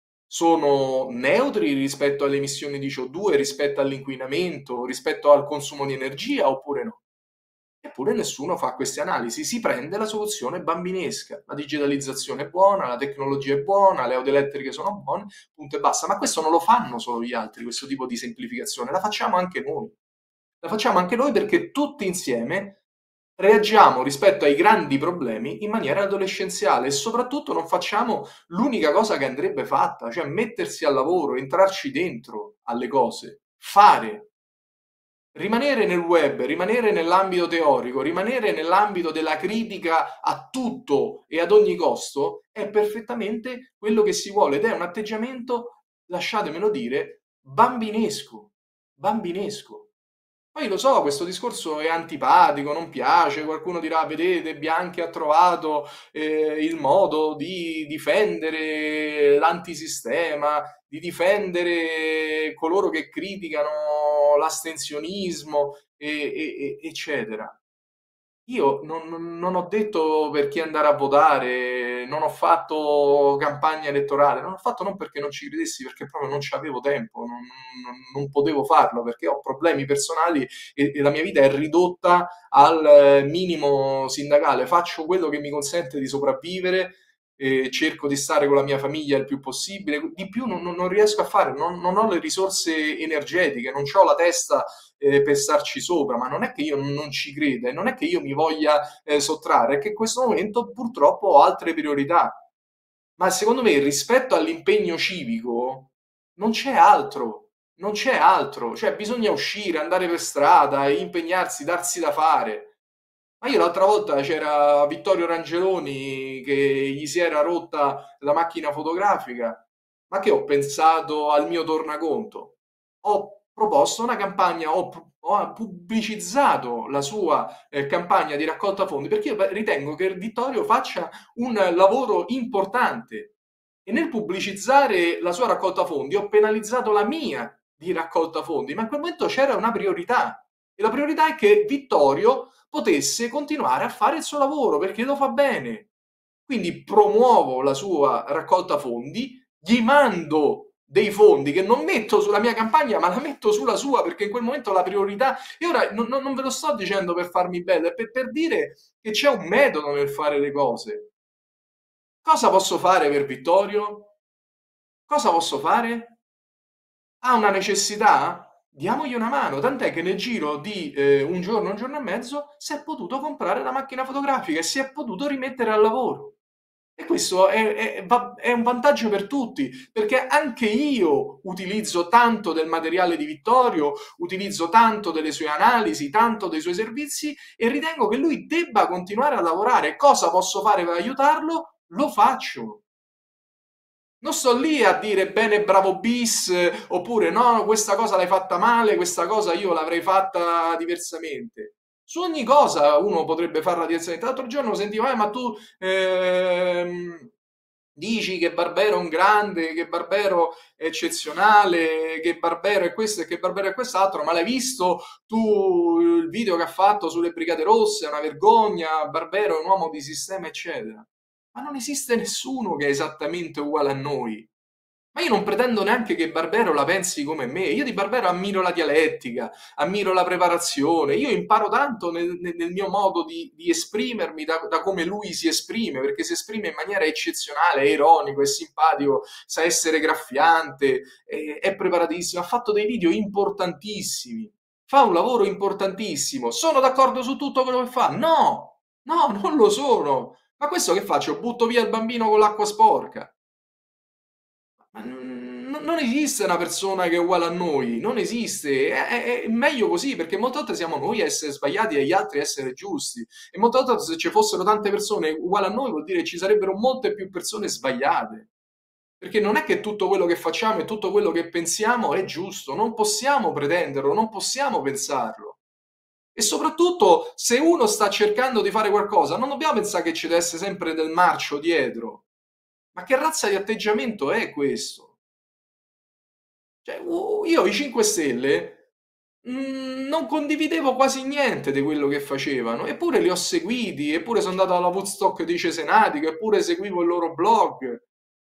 Speaker 1: sono neutri rispetto alle emissioni di CO2, rispetto all'inquinamento, rispetto al consumo di energia oppure no? Eppure nessuno fa queste analisi, si prende la soluzione bambinesca. La digitalizzazione è buona, la tecnologia è buona, le auto elettriche sono buone, punto e basta. Ma questo non lo fanno solo gli altri, questo tipo di semplificazione, la facciamo anche noi. La facciamo anche noi perché tutti insieme reagiamo rispetto ai grandi problemi in maniera adolescenziale e soprattutto non facciamo l'unica cosa che andrebbe fatta, cioè mettersi al lavoro, entrarci dentro alle cose, fare. Rimanere nel web, rimanere nell'ambito teorico, rimanere nell'ambito della critica a tutto e ad ogni costo è perfettamente quello che si vuole ed è un atteggiamento, lasciatemelo dire, bambinesco. Bambinesco. Poi lo so, questo discorso è antipatico, non piace, qualcuno dirà, vedete, Bianchi ha trovato il modo di difendere l'antisistema, di difendere coloro che criticano l'astensionismo, eccetera. Io non ho detto per chi andare a votare, non ho fatto campagna elettorale, non ho fatto non perché non ci credessi, perché proprio non c'avevo tempo, non potevo farlo, perché ho problemi personali e la mia vita è ridotta al minimo sindacale. Faccio quello che mi consente di sopravvivere, cerco di stare con la mia famiglia il più possibile, di più non riesco a fare, non ho le risorse energetiche, non ho la testa per starci sopra, ma non è che io non ci creda e non è che io mi voglia sottrarre, è che in questo momento purtroppo ho altre priorità. Ma secondo me rispetto all'impegno civico non c'è altro, non c'è altro, cioè bisogna uscire, andare per strada, impegnarsi, darsi da fare. Ma io l'altra volta c'era Vittorio Rangeloni che gli si era rotta la macchina fotografica, ma che ho pensato al mio tornaconto? Ho proposto una campagna, ho pubblicizzato la sua campagna di raccolta fondi perché io ritengo che Vittorio faccia un lavoro importante e nel pubblicizzare la sua raccolta fondi ho penalizzato la mia di raccolta fondi, ma in quel momento c'era una priorità e la priorità è che Vittorio potesse continuare a fare il suo lavoro perché lo fa bene. Quindi promuovo la sua raccolta fondi, gli mando dei fondi che non metto sulla mia campagna, ma la metto sulla sua perché in quel momento la priorità. E ora non ve lo sto dicendo per farmi bello, è per dire che c'è un metodo nel fare le cose. Cosa posso fare per Vittorio? Cosa posso fare? Ha una necessità? Diamogli una mano, tant'è che nel giro di un giorno e mezzo, si è potuto comprare la macchina fotografica e si è potuto rimettere al lavoro. E questo è un vantaggio per tutti, perché anche io utilizzo tanto del materiale di Vittorio, utilizzo tanto delle sue analisi, tanto dei suoi servizi e ritengo che lui debba continuare a lavorare. Cosa posso fare per aiutarlo? Lo faccio. Non sto lì a dire bene, bravo bis, oppure no, questa cosa l'hai fatta male, questa cosa io l'avrei fatta diversamente. Su ogni cosa uno potrebbe farla diversamente. L'altro giorno sentivo, ma tu dici che Barbero è un grande, che Barbero è eccezionale, che Barbero è questo e che Barbero è quest'altro, ma l'hai visto tu il video che ha fatto sulle Brigate Rosse? È una vergogna, Barbero è un uomo di sistema, eccetera. Ma non esiste nessuno che è esattamente uguale a noi. Ma io non pretendo neanche che Barbero la pensi come me. Io di Barbero ammiro la dialettica, ammiro la preparazione. Io imparo tanto nel mio modo di esprimermi da come lui si esprime, perché si esprime in maniera eccezionale, è ironico, è simpatico, sa essere graffiante, è preparatissimo. Ha fatto dei video importantissimi, fa un lavoro importantissimo. Sono d'accordo su tutto quello che fa? No, no, non lo sono. Ma questo che faccio? Butto via il bambino con l'acqua sporca? Ma non non esiste una persona che è uguale a noi, non esiste, è meglio così perché molte volte siamo noi a essere sbagliati e gli altri a essere giusti e molte volte se ci fossero tante persone uguali a noi vuol dire che ci sarebbero molte più persone sbagliate, perché non è che tutto quello che facciamo e tutto quello che pensiamo è giusto, non possiamo pretenderlo, non possiamo pensarlo. E soprattutto, se uno sta cercando di fare qualcosa, non dobbiamo pensare che ci deve essere sempre del marcio dietro. Ma che razza di atteggiamento è questo? Cioè, io i 5 Stelle non condividevo quasi niente di quello che facevano, eppure li ho seguiti, eppure sono andato alla Woodstock di Cesenatico, eppure seguivo il loro blog.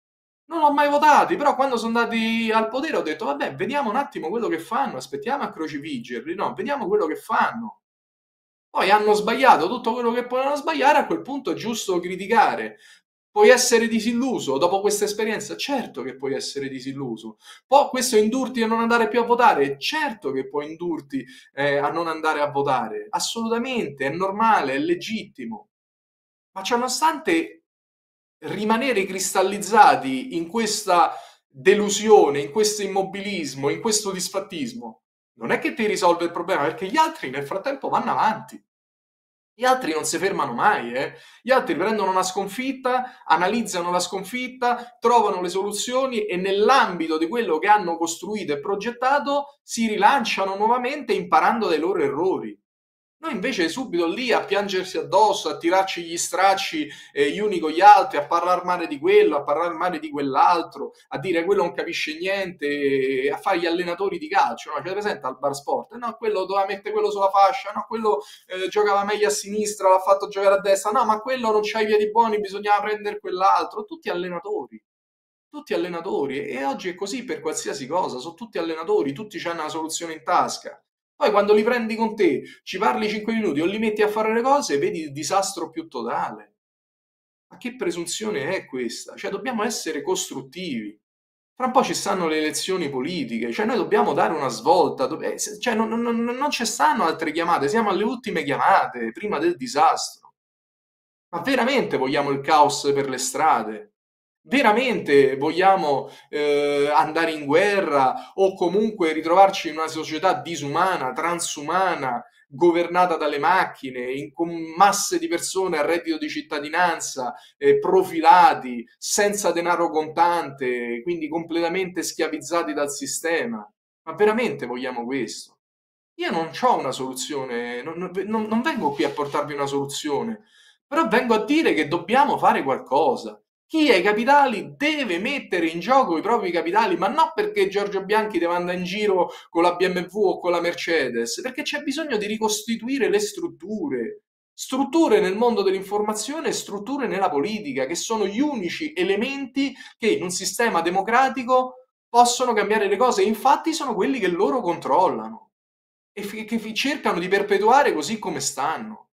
Speaker 1: Non l'ho mai votati, però quando sono andati al potere ho detto, vabbè, vediamo un attimo quello che fanno, aspettiamo a crocifiggerli, no, vediamo quello che fanno. Poi hanno sbagliato tutto quello che potevano sbagliare, a quel punto è giusto criticare. Puoi essere disilluso dopo questa esperienza? Certo che puoi essere disilluso. Può questo indurti a non andare più a votare? Certo che può indurti a non andare a votare. Assolutamente, è normale, è legittimo. Ma ciononostante rimanere cristallizzati in questa delusione, in questo immobilismo, in questo disfattismo, non è che ti risolve il problema, perché gli altri nel frattempo vanno avanti. Gli altri non si fermano mai, eh. Gli altri prendono una sconfitta, analizzano la sconfitta, trovano le soluzioni e nell'ambito di quello che hanno costruito e progettato si rilanciano nuovamente imparando dai loro errori. Noi invece subito lì a piangersi addosso, a tirarci gli stracci gli uni con gli altri, a parlare male di quello, a parlare male di quell'altro, a dire quello non capisce niente, a fare gli allenatori di calcio, no? C'è presente al bar sport? No, quello doveva mettere quello sulla fascia, no, quello giocava meglio a sinistra, l'ha fatto giocare a destra, no, ma quello non c'ha i piedi buoni, bisognava prendere quell'altro, tutti allenatori. Tutti allenatori e oggi è così per qualsiasi cosa, sono tutti allenatori, tutti hanno la soluzione in tasca. Poi quando li prendi con te, ci parli 5 minuti o li metti a fare le cose, vedi il disastro più totale. Ma che presunzione è questa? Cioè dobbiamo essere costruttivi. Fra un po' ci stanno le elezioni politiche, cioè noi dobbiamo dare una svolta, cioè non ci stanno altre chiamate, siamo alle ultime chiamate, prima del disastro. Ma veramente vogliamo il caos per le strade? Veramente vogliamo andare in guerra o comunque ritrovarci in una società disumana, transumana, governata dalle macchine, con masse di persone a reddito di cittadinanza, profilati, senza denaro contante, quindi completamente schiavizzati dal sistema? Ma veramente vogliamo questo? Io non ho una soluzione, non vengo qui a portarvi una soluzione, però vengo a dire che dobbiamo fare qualcosa. Chi ha i capitali deve mettere in gioco i propri capitali, ma non perché Giorgio Bianchi deve andare in giro con la BMW o con la Mercedes, perché c'è bisogno di ricostituire le strutture. Strutture nel mondo dell'informazione e strutture nella politica, che sono gli unici elementi che in un sistema democratico possono cambiare le cose, e infatti sono quelli che loro controllano e che cercano di perpetuare così come stanno,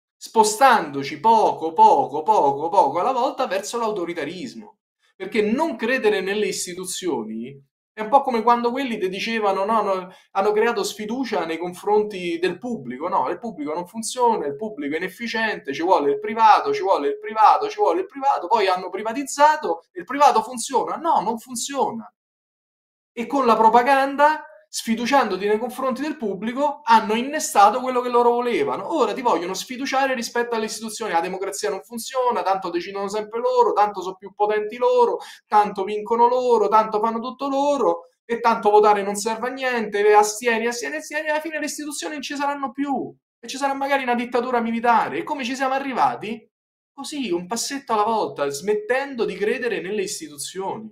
Speaker 1: spostandoci poco alla volta verso l'autoritarismo. Perché non credere nelle istituzioni è un po' come quando quelli ti dicevano no, no, hanno creato sfiducia nei confronti del pubblico, no, il pubblico non funziona, il pubblico è inefficiente, ci vuole il privato, ci vuole il privato, ci vuole il privato, poi hanno privatizzato, il privato funziona, no, non funziona e con la propaganda, sfiduciandoti nei confronti del pubblico, hanno innestato quello che loro volevano. Ora ti vogliono sfiduciare rispetto alle istituzioni. La democrazia non funziona, tanto decidono sempre loro, tanto sono più potenti loro, tanto vincono loro, tanto fanno tutto loro e tanto votare non serve a niente, astieni, astieni, astieni, e alla fine le istituzioni non ci saranno più e ci sarà magari una dittatura militare. E come ci siamo arrivati? Così, un passetto alla volta, smettendo di credere nelle istituzioni.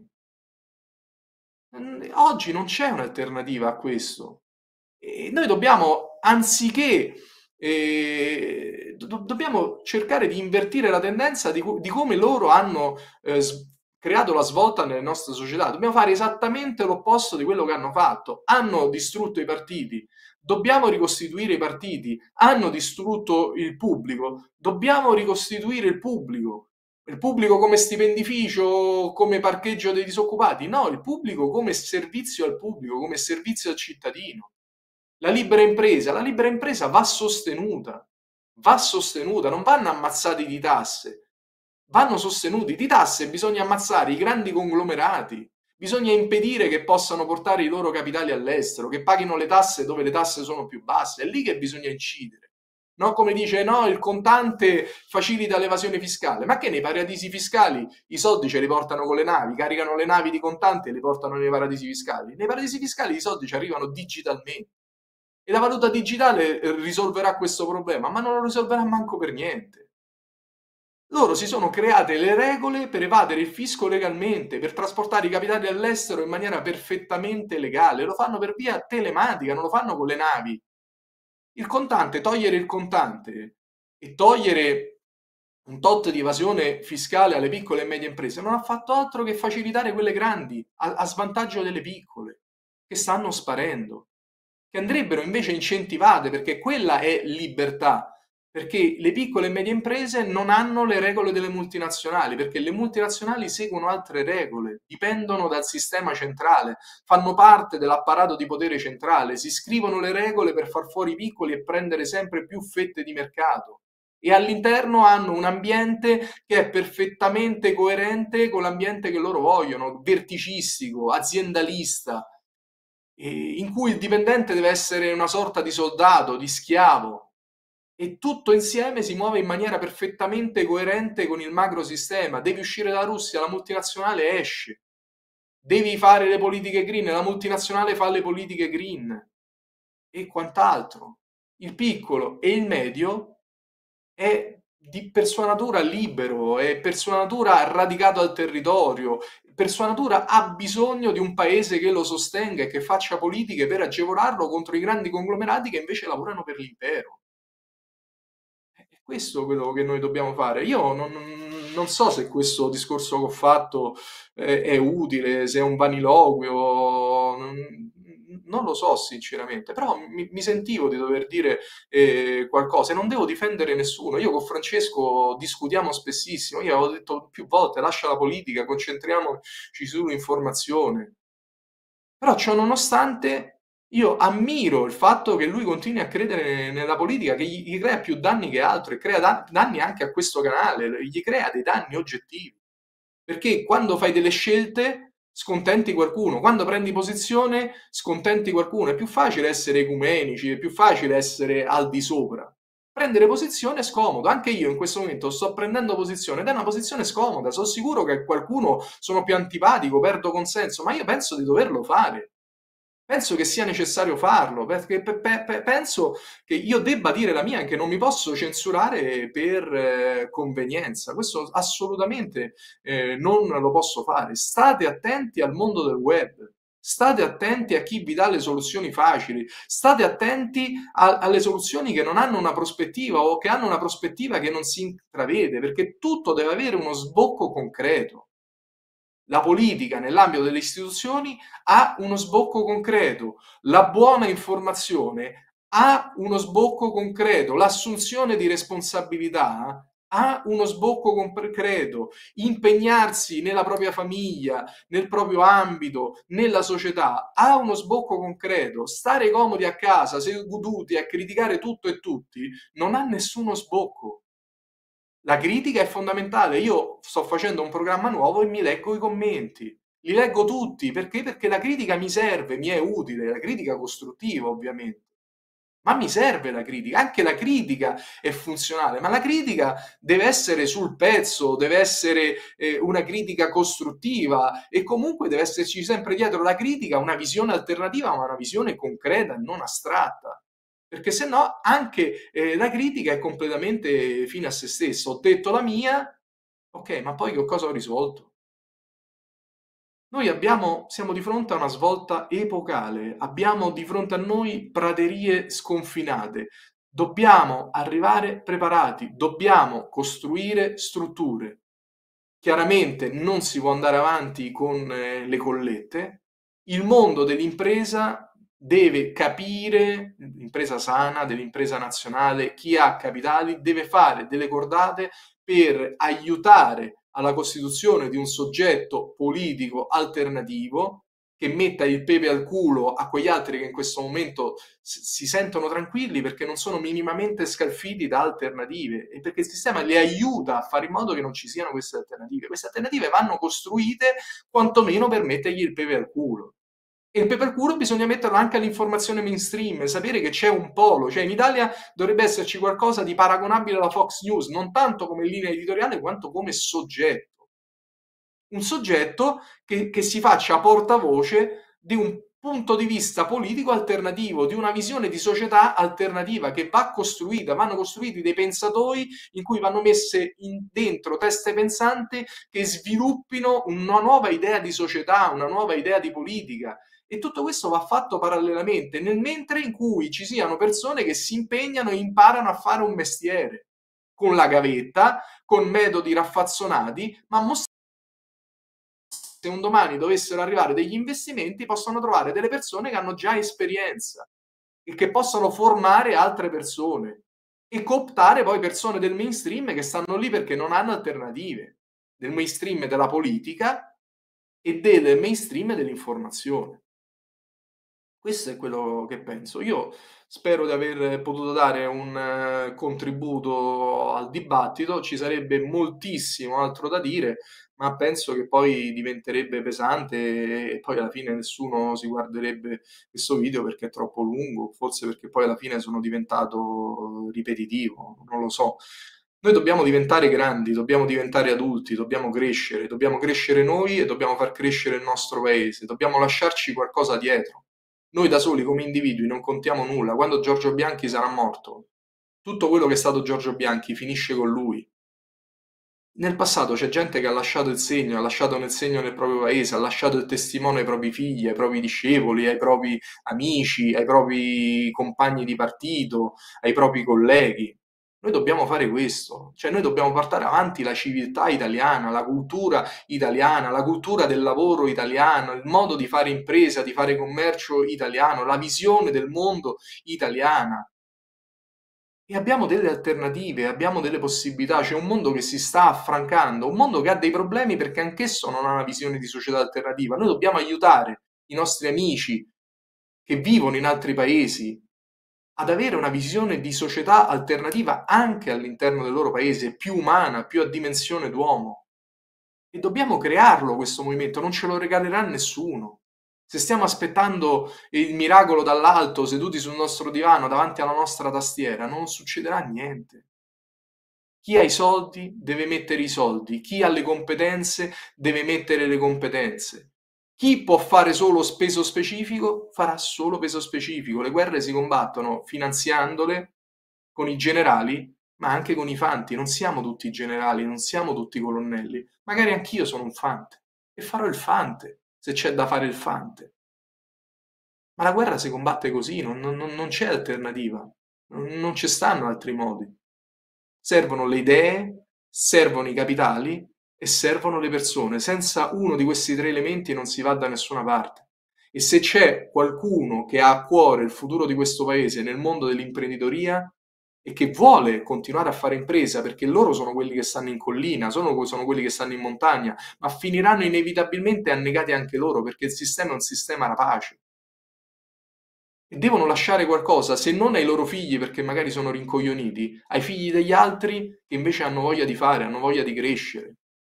Speaker 1: Oggi non c'è un'alternativa a questo. E noi dobbiamo, anziché, dobbiamo cercare di invertire la tendenza di come loro hanno creato la svolta nelle nostre società. Dobbiamo fare esattamente l'opposto di quello che hanno fatto. Hanno distrutto i partiti, dobbiamo ricostituire i partiti. Hanno distrutto il pubblico, dobbiamo ricostituire il pubblico. Il pubblico come stipendificio, come parcheggio dei disoccupati? No, il pubblico come servizio al pubblico, come servizio al cittadino. La libera impresa va sostenuta, non vanno ammazzati di tasse, vanno sostenuti. Di tasse bisogna ammazzare i grandi conglomerati, Bisogna impedire che possano portare i loro capitali all'estero, che paghino le tasse dove le tasse sono più basse. È lì che bisogna incidere. No, come dice, no, il contante facilita l'evasione fiscale. Ma che nei paradisi fiscali i soldi ce li portano con le navi, caricano le navi di contante e li portano nei paradisi fiscali? Nei paradisi fiscali i soldi ci arrivano digitalmente. E la valuta digitale risolverà questo problema, ma non lo risolverà manco per niente. Loro si sono create le regole per evadere il fisco legalmente, per trasportare i capitali all'estero in maniera perfettamente legale. Lo fanno per via telematica, non lo fanno con le navi. Il contante, togliere il contante e togliere un tot di evasione fiscale alle piccole e medie imprese non ha fatto altro che facilitare quelle grandi a svantaggio delle piccole che stanno sparendo, che andrebbero invece incentivate perché quella è libertà, perché le piccole e medie imprese non hanno le regole delle multinazionali, perché le multinazionali seguono altre regole, dipendono dal sistema centrale, fanno parte dell'apparato di potere centrale, si scrivono le regole per far fuori i piccoli e prendere sempre più fette di mercato. E all'interno hanno un ambiente che è perfettamente coerente con l'ambiente che loro vogliono, verticistico, aziendalista, in cui il dipendente deve essere una sorta di soldato, di schiavo, e tutto insieme si muove in maniera perfettamente coerente con il macrosistema. Devi uscire dalla Russia, la multinazionale esce. Devi fare le politiche green, la multinazionale fa le politiche green e quant'altro. Il piccolo e il medio è per sua natura libero, è per sua natura radicato al territorio, per sua natura ha bisogno di un paese che lo sostenga e che faccia politiche per agevolarlo contro i grandi conglomerati che invece lavorano per l'impero. È questo quello che noi dobbiamo fare. Io non so se questo discorso che ho fatto è utile, se è un vaniloquio, non lo so sinceramente, però mi sentivo di dover dire qualcosa e non devo difendere nessuno. Io con Francesco discutiamo spessissimo, io avevo detto più volte lascia la politica, concentriamoci sull'informazione. Però ciò nonostante io ammiro il fatto che lui continui a credere nella politica, che gli crea più danni che altro e crea danni anche a questo canale, gli crea dei danni oggettivi. Perché quando fai delle scelte scontenti qualcuno, quando prendi posizione scontenti qualcuno, è più facile essere ecumenici, è più facile essere al di sopra. Prendere posizione è scomodo, anche io in questo momento sto prendendo posizione ed è una posizione scomoda, sono sicuro che a qualcuno sono più antipatico, perdo consenso, ma io penso di doverlo fare. Penso che sia necessario farlo, perché penso che io debba dire la mia, che non mi posso censurare per convenienza. Questo assolutamente non lo posso fare. State attenti al mondo del web. State attenti a chi vi dà le soluzioni facili, state attenti alle soluzioni che non hanno una prospettiva o che hanno una prospettiva che non si intravede, perché tutto deve avere uno sbocco concreto. La politica nell'ambito delle istituzioni ha uno sbocco concreto, la buona informazione ha uno sbocco concreto, l'assunzione di responsabilità ha uno sbocco concreto, impegnarsi nella propria famiglia, nel proprio ambito, nella società, ha uno sbocco concreto. Stare comodi a casa, seduti a criticare tutto e tutti, non ha nessuno sbocco. La critica è fondamentale. Io sto facendo un programma nuovo e mi leggo i commenti. Li leggo tutti perché? Perché la critica mi serve, mi è utile, la critica costruttiva, ovviamente. Ma mi serve la critica, anche la critica è funzionale, ma la critica deve essere sul pezzo, deve essere una critica costruttiva e comunque deve esserci sempre dietro la critica una visione alternativa, ma una visione concreta e non astratta. Perché se no anche la critica è completamente fine a se stessa. Ho detto la mia, ok, ma poi che cosa ho risolto? Siamo di fronte a una svolta epocale, abbiamo di fronte a noi praterie sconfinate, dobbiamo arrivare preparati, dobbiamo costruire strutture. Chiaramente non si può andare avanti con le collette, il mondo dell'impresa deve capire, l'impresa sana, dell'impresa nazionale, chi ha capitali, deve fare delle cordate per aiutare alla costituzione di un soggetto politico alternativo che metta il pepe al culo a quegli altri che in questo momento si sentono tranquilli perché non sono minimamente scalfiti da alternative e perché il sistema li aiuta a fare in modo che non ci siano queste alternative. Queste alternative vanno costruite quantomeno per mettergli il pepe al culo. E il pepe al culo bisogna metterlo anche all'informazione mainstream, sapere che c'è un polo, cioè in Italia dovrebbe esserci qualcosa di paragonabile alla Fox News, non tanto come linea editoriale quanto come soggetto. Un soggetto che si faccia portavoce di un punto di vista politico alternativo, di una visione di società alternativa che va costruita, vanno costruiti dei pensatori in cui vanno messe dentro teste pensanti che sviluppino una nuova idea di società, una nuova idea di politica. E tutto questo va fatto parallelamente, nel mentre in cui ci siano persone che si impegnano e imparano a fare un mestiere, con la gavetta, con metodi raffazzonati, ma mostrando se un domani dovessero arrivare degli investimenti, possono trovare delle persone che hanno già esperienza e che possono formare altre persone e cooptare poi persone del mainstream che stanno lì perché non hanno alternative, del mainstream della politica e del mainstream dell'informazione. Questo è quello che penso. Io spero di aver potuto dare un contributo al dibattito, ci sarebbe moltissimo altro da dire, ma penso che poi diventerebbe pesante e poi alla fine nessuno si guarderebbe questo video perché è troppo lungo, forse perché poi alla fine sono diventato ripetitivo, non lo so. Noi dobbiamo diventare grandi, dobbiamo diventare adulti, dobbiamo crescere noi e dobbiamo far crescere il nostro paese, dobbiamo lasciarci qualcosa dietro. Noi da soli come individui non contiamo nulla. Quando Giorgio Bianchi sarà morto, tutto quello che è stato Giorgio Bianchi finisce con lui. Nel passato c'è gente che ha lasciato il segno, ha lasciato nel segno nel proprio paese, ha lasciato il testimone ai propri figli, ai propri discepoli, ai propri amici, ai propri compagni di partito, ai propri colleghi. Noi dobbiamo fare questo, cioè noi dobbiamo portare avanti la civiltà italiana, la cultura italiana, la cultura del lavoro italiano, il modo di fare impresa, di fare commercio italiano, la visione del mondo italiana. E abbiamo delle alternative, abbiamo delle possibilità, c'è un mondo che si sta affrancando, un mondo che ha dei problemi perché anch'esso non ha una visione di società alternativa. Noi dobbiamo aiutare i nostri amici che vivono in altri paesi ad avere una visione di società alternativa anche all'interno del loro paese, più umana, più a dimensione d'uomo. E dobbiamo crearlo questo movimento, non ce lo regalerà nessuno. Se stiamo aspettando il miracolo dall'alto, seduti sul nostro divano davanti alla nostra tastiera, non succederà niente. Chi ha i soldi deve mettere i soldi, chi ha le competenze deve mettere le competenze. Chi può fare solo peso specifico farà solo peso specifico. Le guerre si combattono finanziandole con i generali, ma anche con i fanti. Non siamo tutti generali, non siamo tutti colonnelli. Magari anch'io sono un fante e farò il fante se c'è da fare il fante. Ma la guerra si combatte così, non c'è alternativa, non ci stanno altri modi. Servono le idee, servono i capitali e servono le persone. Senza uno di questi tre elementi non si va da nessuna parte. E se c'è qualcuno che ha a cuore il futuro di questo paese nel mondo dell'imprenditoria e che vuole continuare a fare impresa perché loro sono quelli che stanno in collina, sono quelli che stanno in montagna, ma finiranno inevitabilmente annegati anche loro perché il sistema è un sistema rapace e devono lasciare qualcosa, se non ai loro figli perché magari sono rincoglioniti, ai figli degli altri che invece hanno voglia di fare, hanno voglia di crescere.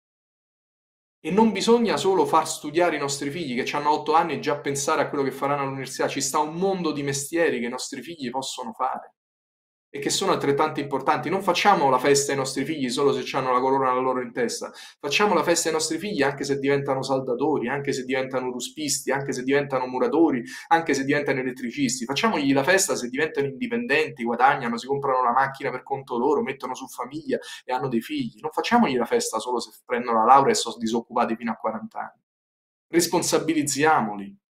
Speaker 1: E non bisogna solo far studiare i nostri figli che hanno 8 anni e già pensare a quello che faranno all'università, ci sta un mondo di mestieri che i nostri figli possono fare e che sono altrettanto importanti. Non facciamo la festa ai nostri figli solo se hanno la corona loro in testa, facciamo la festa ai nostri figli anche se diventano saldatori, anche se diventano ruspisti, anche se diventano muratori, anche se diventano elettricisti. Facciamogli la festa se diventano indipendenti, guadagnano, si comprano la macchina per conto loro, mettono su famiglia e hanno dei figli. Non facciamogli la festa solo se prendono la laurea e sono disoccupati fino a 40 anni. Responsabilizziamoli.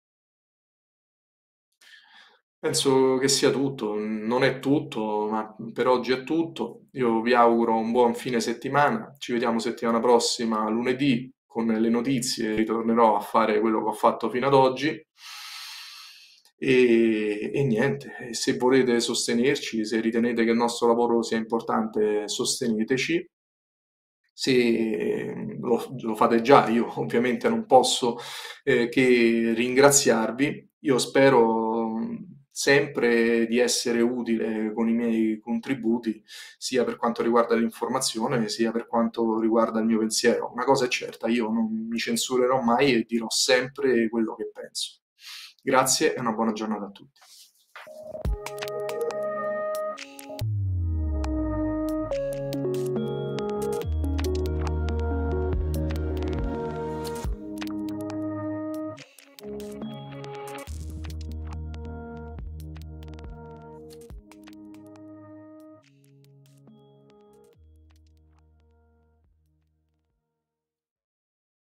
Speaker 1: Penso che sia tutto, non è tutto, ma per oggi è tutto. Io vi auguro un buon fine settimana, ci vediamo settimana prossima, lunedì, con le notizie, ritornerò a fare quello che ho fatto fino ad oggi. E niente, se volete sostenerci, se ritenete che il nostro lavoro sia importante, sosteneteci. se lo fate già, io ovviamente non posso che ringraziarvi. Io spero sempre di essere utile con i miei contributi, sia per quanto riguarda l'informazione, sia per quanto riguarda il mio pensiero. Una cosa è certa, io non mi censurerò mai e dirò sempre quello che penso. Grazie e una buona giornata a tutti.